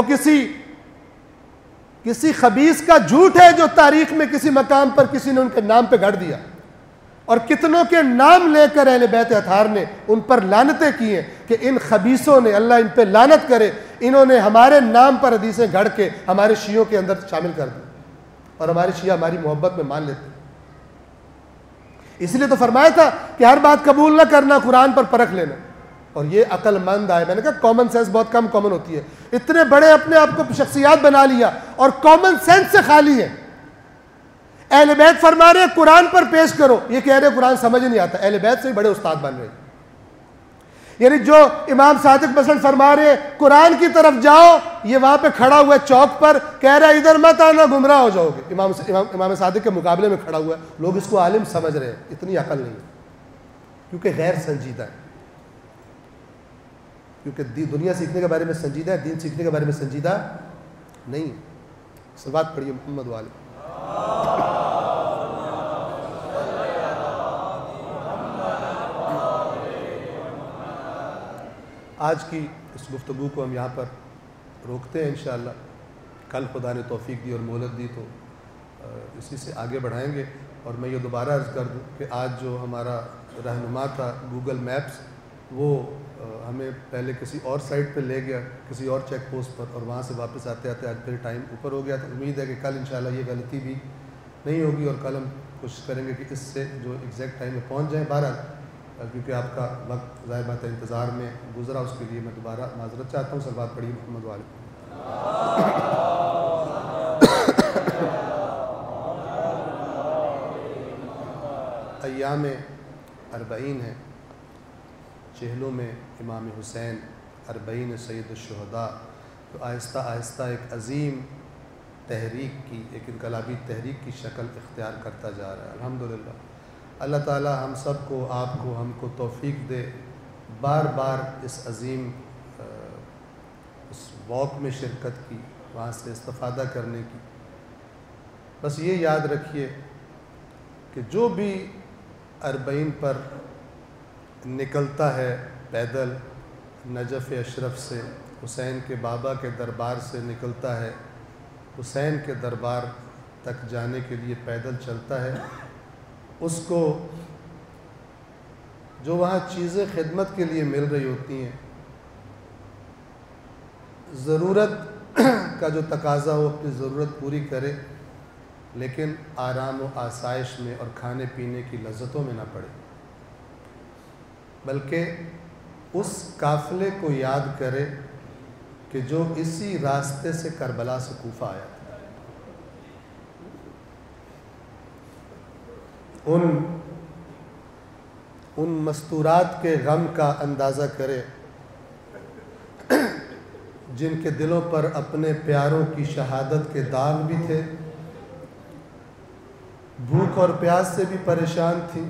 کسی خبیث کا جھوٹ ہے جو تاریخ میں کسی مقام پر کسی نے ان کے نام پہ گھڑ دیا. اور کتنوں کے نام لے کر اہل بیت اطہار نے ان پر لعنتیں کی ہیں کہ ان خبیثوں نے، اللہ ان پہ لعنت کرے، انہوں نے ہمارے نام پر حدیثیں گھڑ کے ہمارے شیعوں کے اندر شامل کر دی اور ہمارے شیعہ ہماری محبت میں مان لیتے. اس لیے تو فرمایا تھا کہ ہر بات قبول نہ کرنا، قرآن پر پرکھ لینا. اور یہ عقل مند آئے، میں نے کہا کامن سینس بہت کم کامن ہوتی ہے. اتنے بڑے اپنے آپ کو شخصیات بنا لیا اور کامن سینس سے خالی ہے. اہل بیت فرما رہے ہیں قرآن پر پیش کرو، یہ کہہ رہے قرآن سمجھ نہیں آتا. اہل بیت سے بڑے استاد بن رہے ہیں. یعنی جو امام صادق مثلا فرما رہے ہیں قرآن کی طرف جاؤ، یہ وہاں پہ کھڑا ہوا ہے چوک پر کہہ رہا ہے ادھر مت آنا گمراہ ہو جاؤ گے. امام صادق کے مقابلے میں کھڑا ہوا ہے. لوگ اس کو عالم سمجھ رہے ہیں. اتنی عقل نہیں ہے کیونکہ غیر سنجیدہ ہے. کیونکہ دنیا سیکھنے کے بارے میں سنجیدہ ہے، دین سیکھنے کے بارے میں سنجیدہ نہیں. صلوات پڑھیے محمد والے. آج کی اس گفتگو کو ہم یہاں پر روکتے ہیں انشاءاللہ. کل خدا نے توفیق دی اور مہلت دی تو اسی سے آگے بڑھائیں گے. اور میں یہ دوبارہ عرض کر دوں کہ آج جو ہمارا رہنما تھا گوگل میپس، وہ ہمیں پہلے کسی اور سائٹ پہ لے گیا، کسی اور چیک پوسٹ پر، اور وہاں سے واپس آتے آتے آج پھر ٹائم اوپر ہو گیا. تو امید ہے کہ کل انشاءاللہ یہ غلطی بھی نہیں ہوگی اور کل ہم کوشش کریں گے کہ اس سے جو ایگزیکٹ ٹائم میں پہنچ جائیں. بہرحال کیونکہ آپ کا وقت ظاہر بات ہے انتظار میں گزرا، اس کے لیے میں دوبارہ معذرت چاہتا ہوں. صلوات پڑھیے محمد والے. ایام اربعین ہیں، چہلوں میں امام حسین، اربعین سید الشہداء. تو آہستہ آہستہ ایک عظیم تحریک کی، ایک انقلابی تحریک کی شکل اختیار کرتا جا رہا ہے. الحمدللہ اللہ تعالی ہم سب کو، آپ کو، ہم کو توفیق دے بار بار اس عظیم اس واک میں شرکت کی، وہاں سے استفادہ کرنے کی. بس یہ یاد رکھیے کہ جو بھی اربعین پر نکلتا ہے پیدل نجف اشرف سے، حسین کے بابا کے دربار سے نکلتا ہے، حسین کے دربار تک جانے کے لیے پیدل چلتا ہے، اس کو جو وہاں چیزیں خدمت کے لیے مل رہی ہوتی ہیں، ضرورت کا جو تقاضا ہو اپنی ضرورت پوری کرے، لیکن آرام و آسائش میں اور کھانے پینے کی لذتوں میں نہ پڑے، بلکہ اس قافلے کو یاد کرے کہ جو اسی راستے سے کربلا سے کوفہ آیا تھا. ان مستورات کے غم کا اندازہ کرے جن کے دلوں پر اپنے پیاروں کی شہادت کے داغ بھی تھے، بھوک اور پیاس سے بھی پریشان تھی،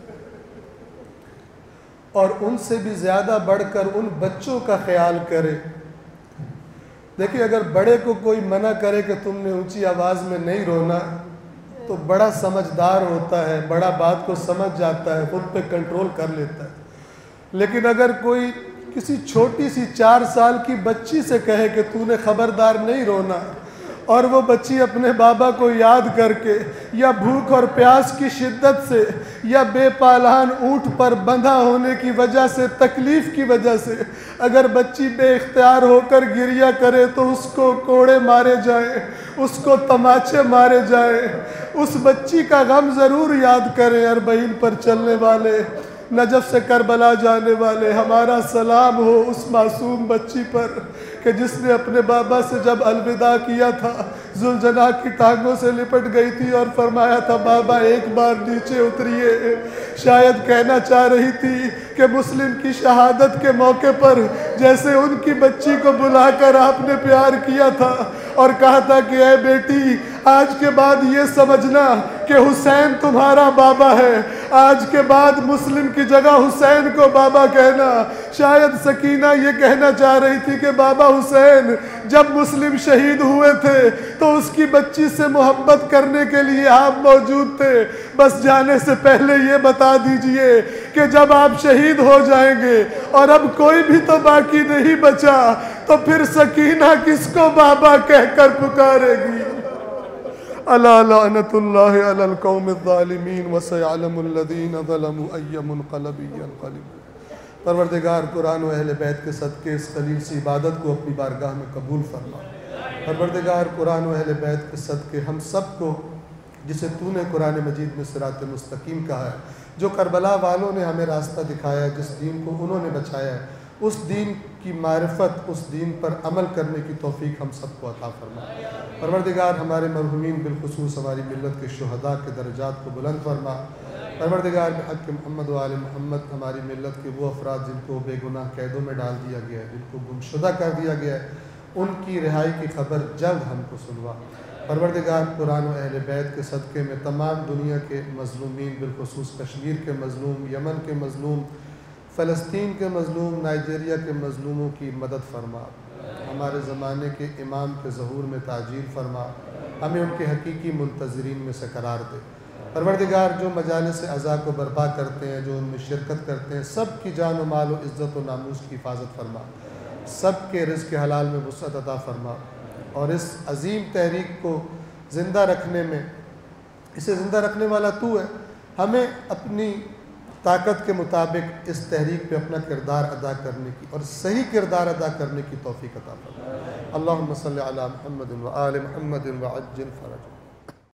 اور ان سے بھی زیادہ بڑھ کر ان بچوں کا خیال کرے. دیکھیے اگر بڑے کو کوئی منع کرے کہ تم نے اونچی آواز میں نہیں رونا تو بڑا سمجھدار ہوتا ہے، بڑا بات کو سمجھ جاتا ہے، خود پہ کنٹرول کر لیتا ہے. لیکن اگر کوئی کسی چھوٹی سی 4 سال کی بچی سے کہے کہ تو نے خبردار نہیں رونا، اور وہ بچی اپنے بابا کو یاد کر کے یا بھوک اور پیاس کی شدت سے یا بے پالان اونٹ پر بندھا ہونے کی وجہ سے، تکلیف کی وجہ سے اگر بچی بے اختیار ہو کر گریہ کرے تو اس کو کوڑے مارے جائیں، اس کو تماچے مارے جائیں، اس بچی کا غم ضرور یاد کریں. اربعین پر چلنے والے، نجف سے کربلا جانے والے، ہمارا سلام ہو اس معصوم بچی پر کہ جس نے اپنے بابا سے جب الوداع کیا تھا ذوالجناح کی ٹانگوں سے لپٹ گئی تھی اور فرمایا تھا بابا ایک بار نیچے اتریے. شاید کہنا چاہ رہی تھی کہ مسلم کی شہادت کے موقع پر جیسے ان کی بچی کو بلا کر آپ نے پیار کیا تھا اور کہا تھا کہ اے بیٹی آج کے بعد یہ سمجھنا کہ حسین تمہارا بابا ہے، آج کے بعد مسلم کی جگہ حسین کو بابا کہنا. شاید سکینہ یہ کہنا چاہ رہی تھی کہ بابا حسین جب مسلم شہید ہوئے تھے تو اس کی بچی سے محبت کرنے کے لیے آپ موجود تھے. بس جانے سے پہلے یہ بتا دیجئے کہ جب آپ شہید ہو جائیں گے اور اب کوئی بھی تو باقی نہیں بچا تو پھر سکینہ کس کو بابا کہہ کر پکارے گی؟ الا لعنت اللہ علی القوم الظالمین وسیعلم الذین ظلموا ای منقلب ینقلبون۔ پروردگار قرآن و اہل بیت کے صدقے اس خلیل سی عبادت کو اپنی بارگاہ میں قبول فرما۔ پروردگار قرآن و اہل بیت کے صدقے ہم سب کو، جسے تو نے قرآن مجید میں صراط مستقیم کہا ہے، جو کربلا والوں نے ہمیں راستہ دکھایا ہے، جس دین کو انہوں نے بچایا ہے، اس دین کی معرفت، اس دین پر عمل کرنے کی توفیق ہم سب کو عطا فرما۔ پروردگار ہمارے مرحومین بالخصوص ہماری ملت کے شہداء کے درجات کو بلند فرما۔ پروردگار بحق محمد و آل محمد ہماری ملت کے وہ افراد جن کو بے گناہ قیدوں میں ڈال دیا گیا ہے، جن کو گمشدہ کر دیا گیا ہے، ان کی رہائی کی خبر جلد ہم کو سنوا۔ پروردگار قرآن و اہل بیت کے صدقے میں تمام دنیا کے مظلومین، بالخصوص کشمیر کے مظلوم، یمن کے مظلوم، فلسطین کے مظلوم، نائجیریا کے مظلوموں کی مدد فرما۔ ہمارے زمانے کے امام کے ظہور میں تعجیل فرما، ہمیں ان کے حقیقی منتظرین میں سے قرار دے۔ پروردگار جو مجالس اعضاء کو برپا کرتے ہیں، جو ان میں شرکت کرتے ہیں، سب کی جان و مال و عزت و ناموس کی حفاظت فرما، سب کے رزق حلال میں وسعت عطا فرما، اور اس عظیم تحریک کو زندہ رکھنے میں، اسے زندہ رکھنے والا تو ہے، ہمیں اپنی طاقت کے مطابق اس تحریک پہ اپنا کردار ادا کرنے کی اور صحیح کردار ادا کرنے کی توفیق عطا فرما۔ اللہم صلی علی محمد و آل محمد وعجل فرجہ۔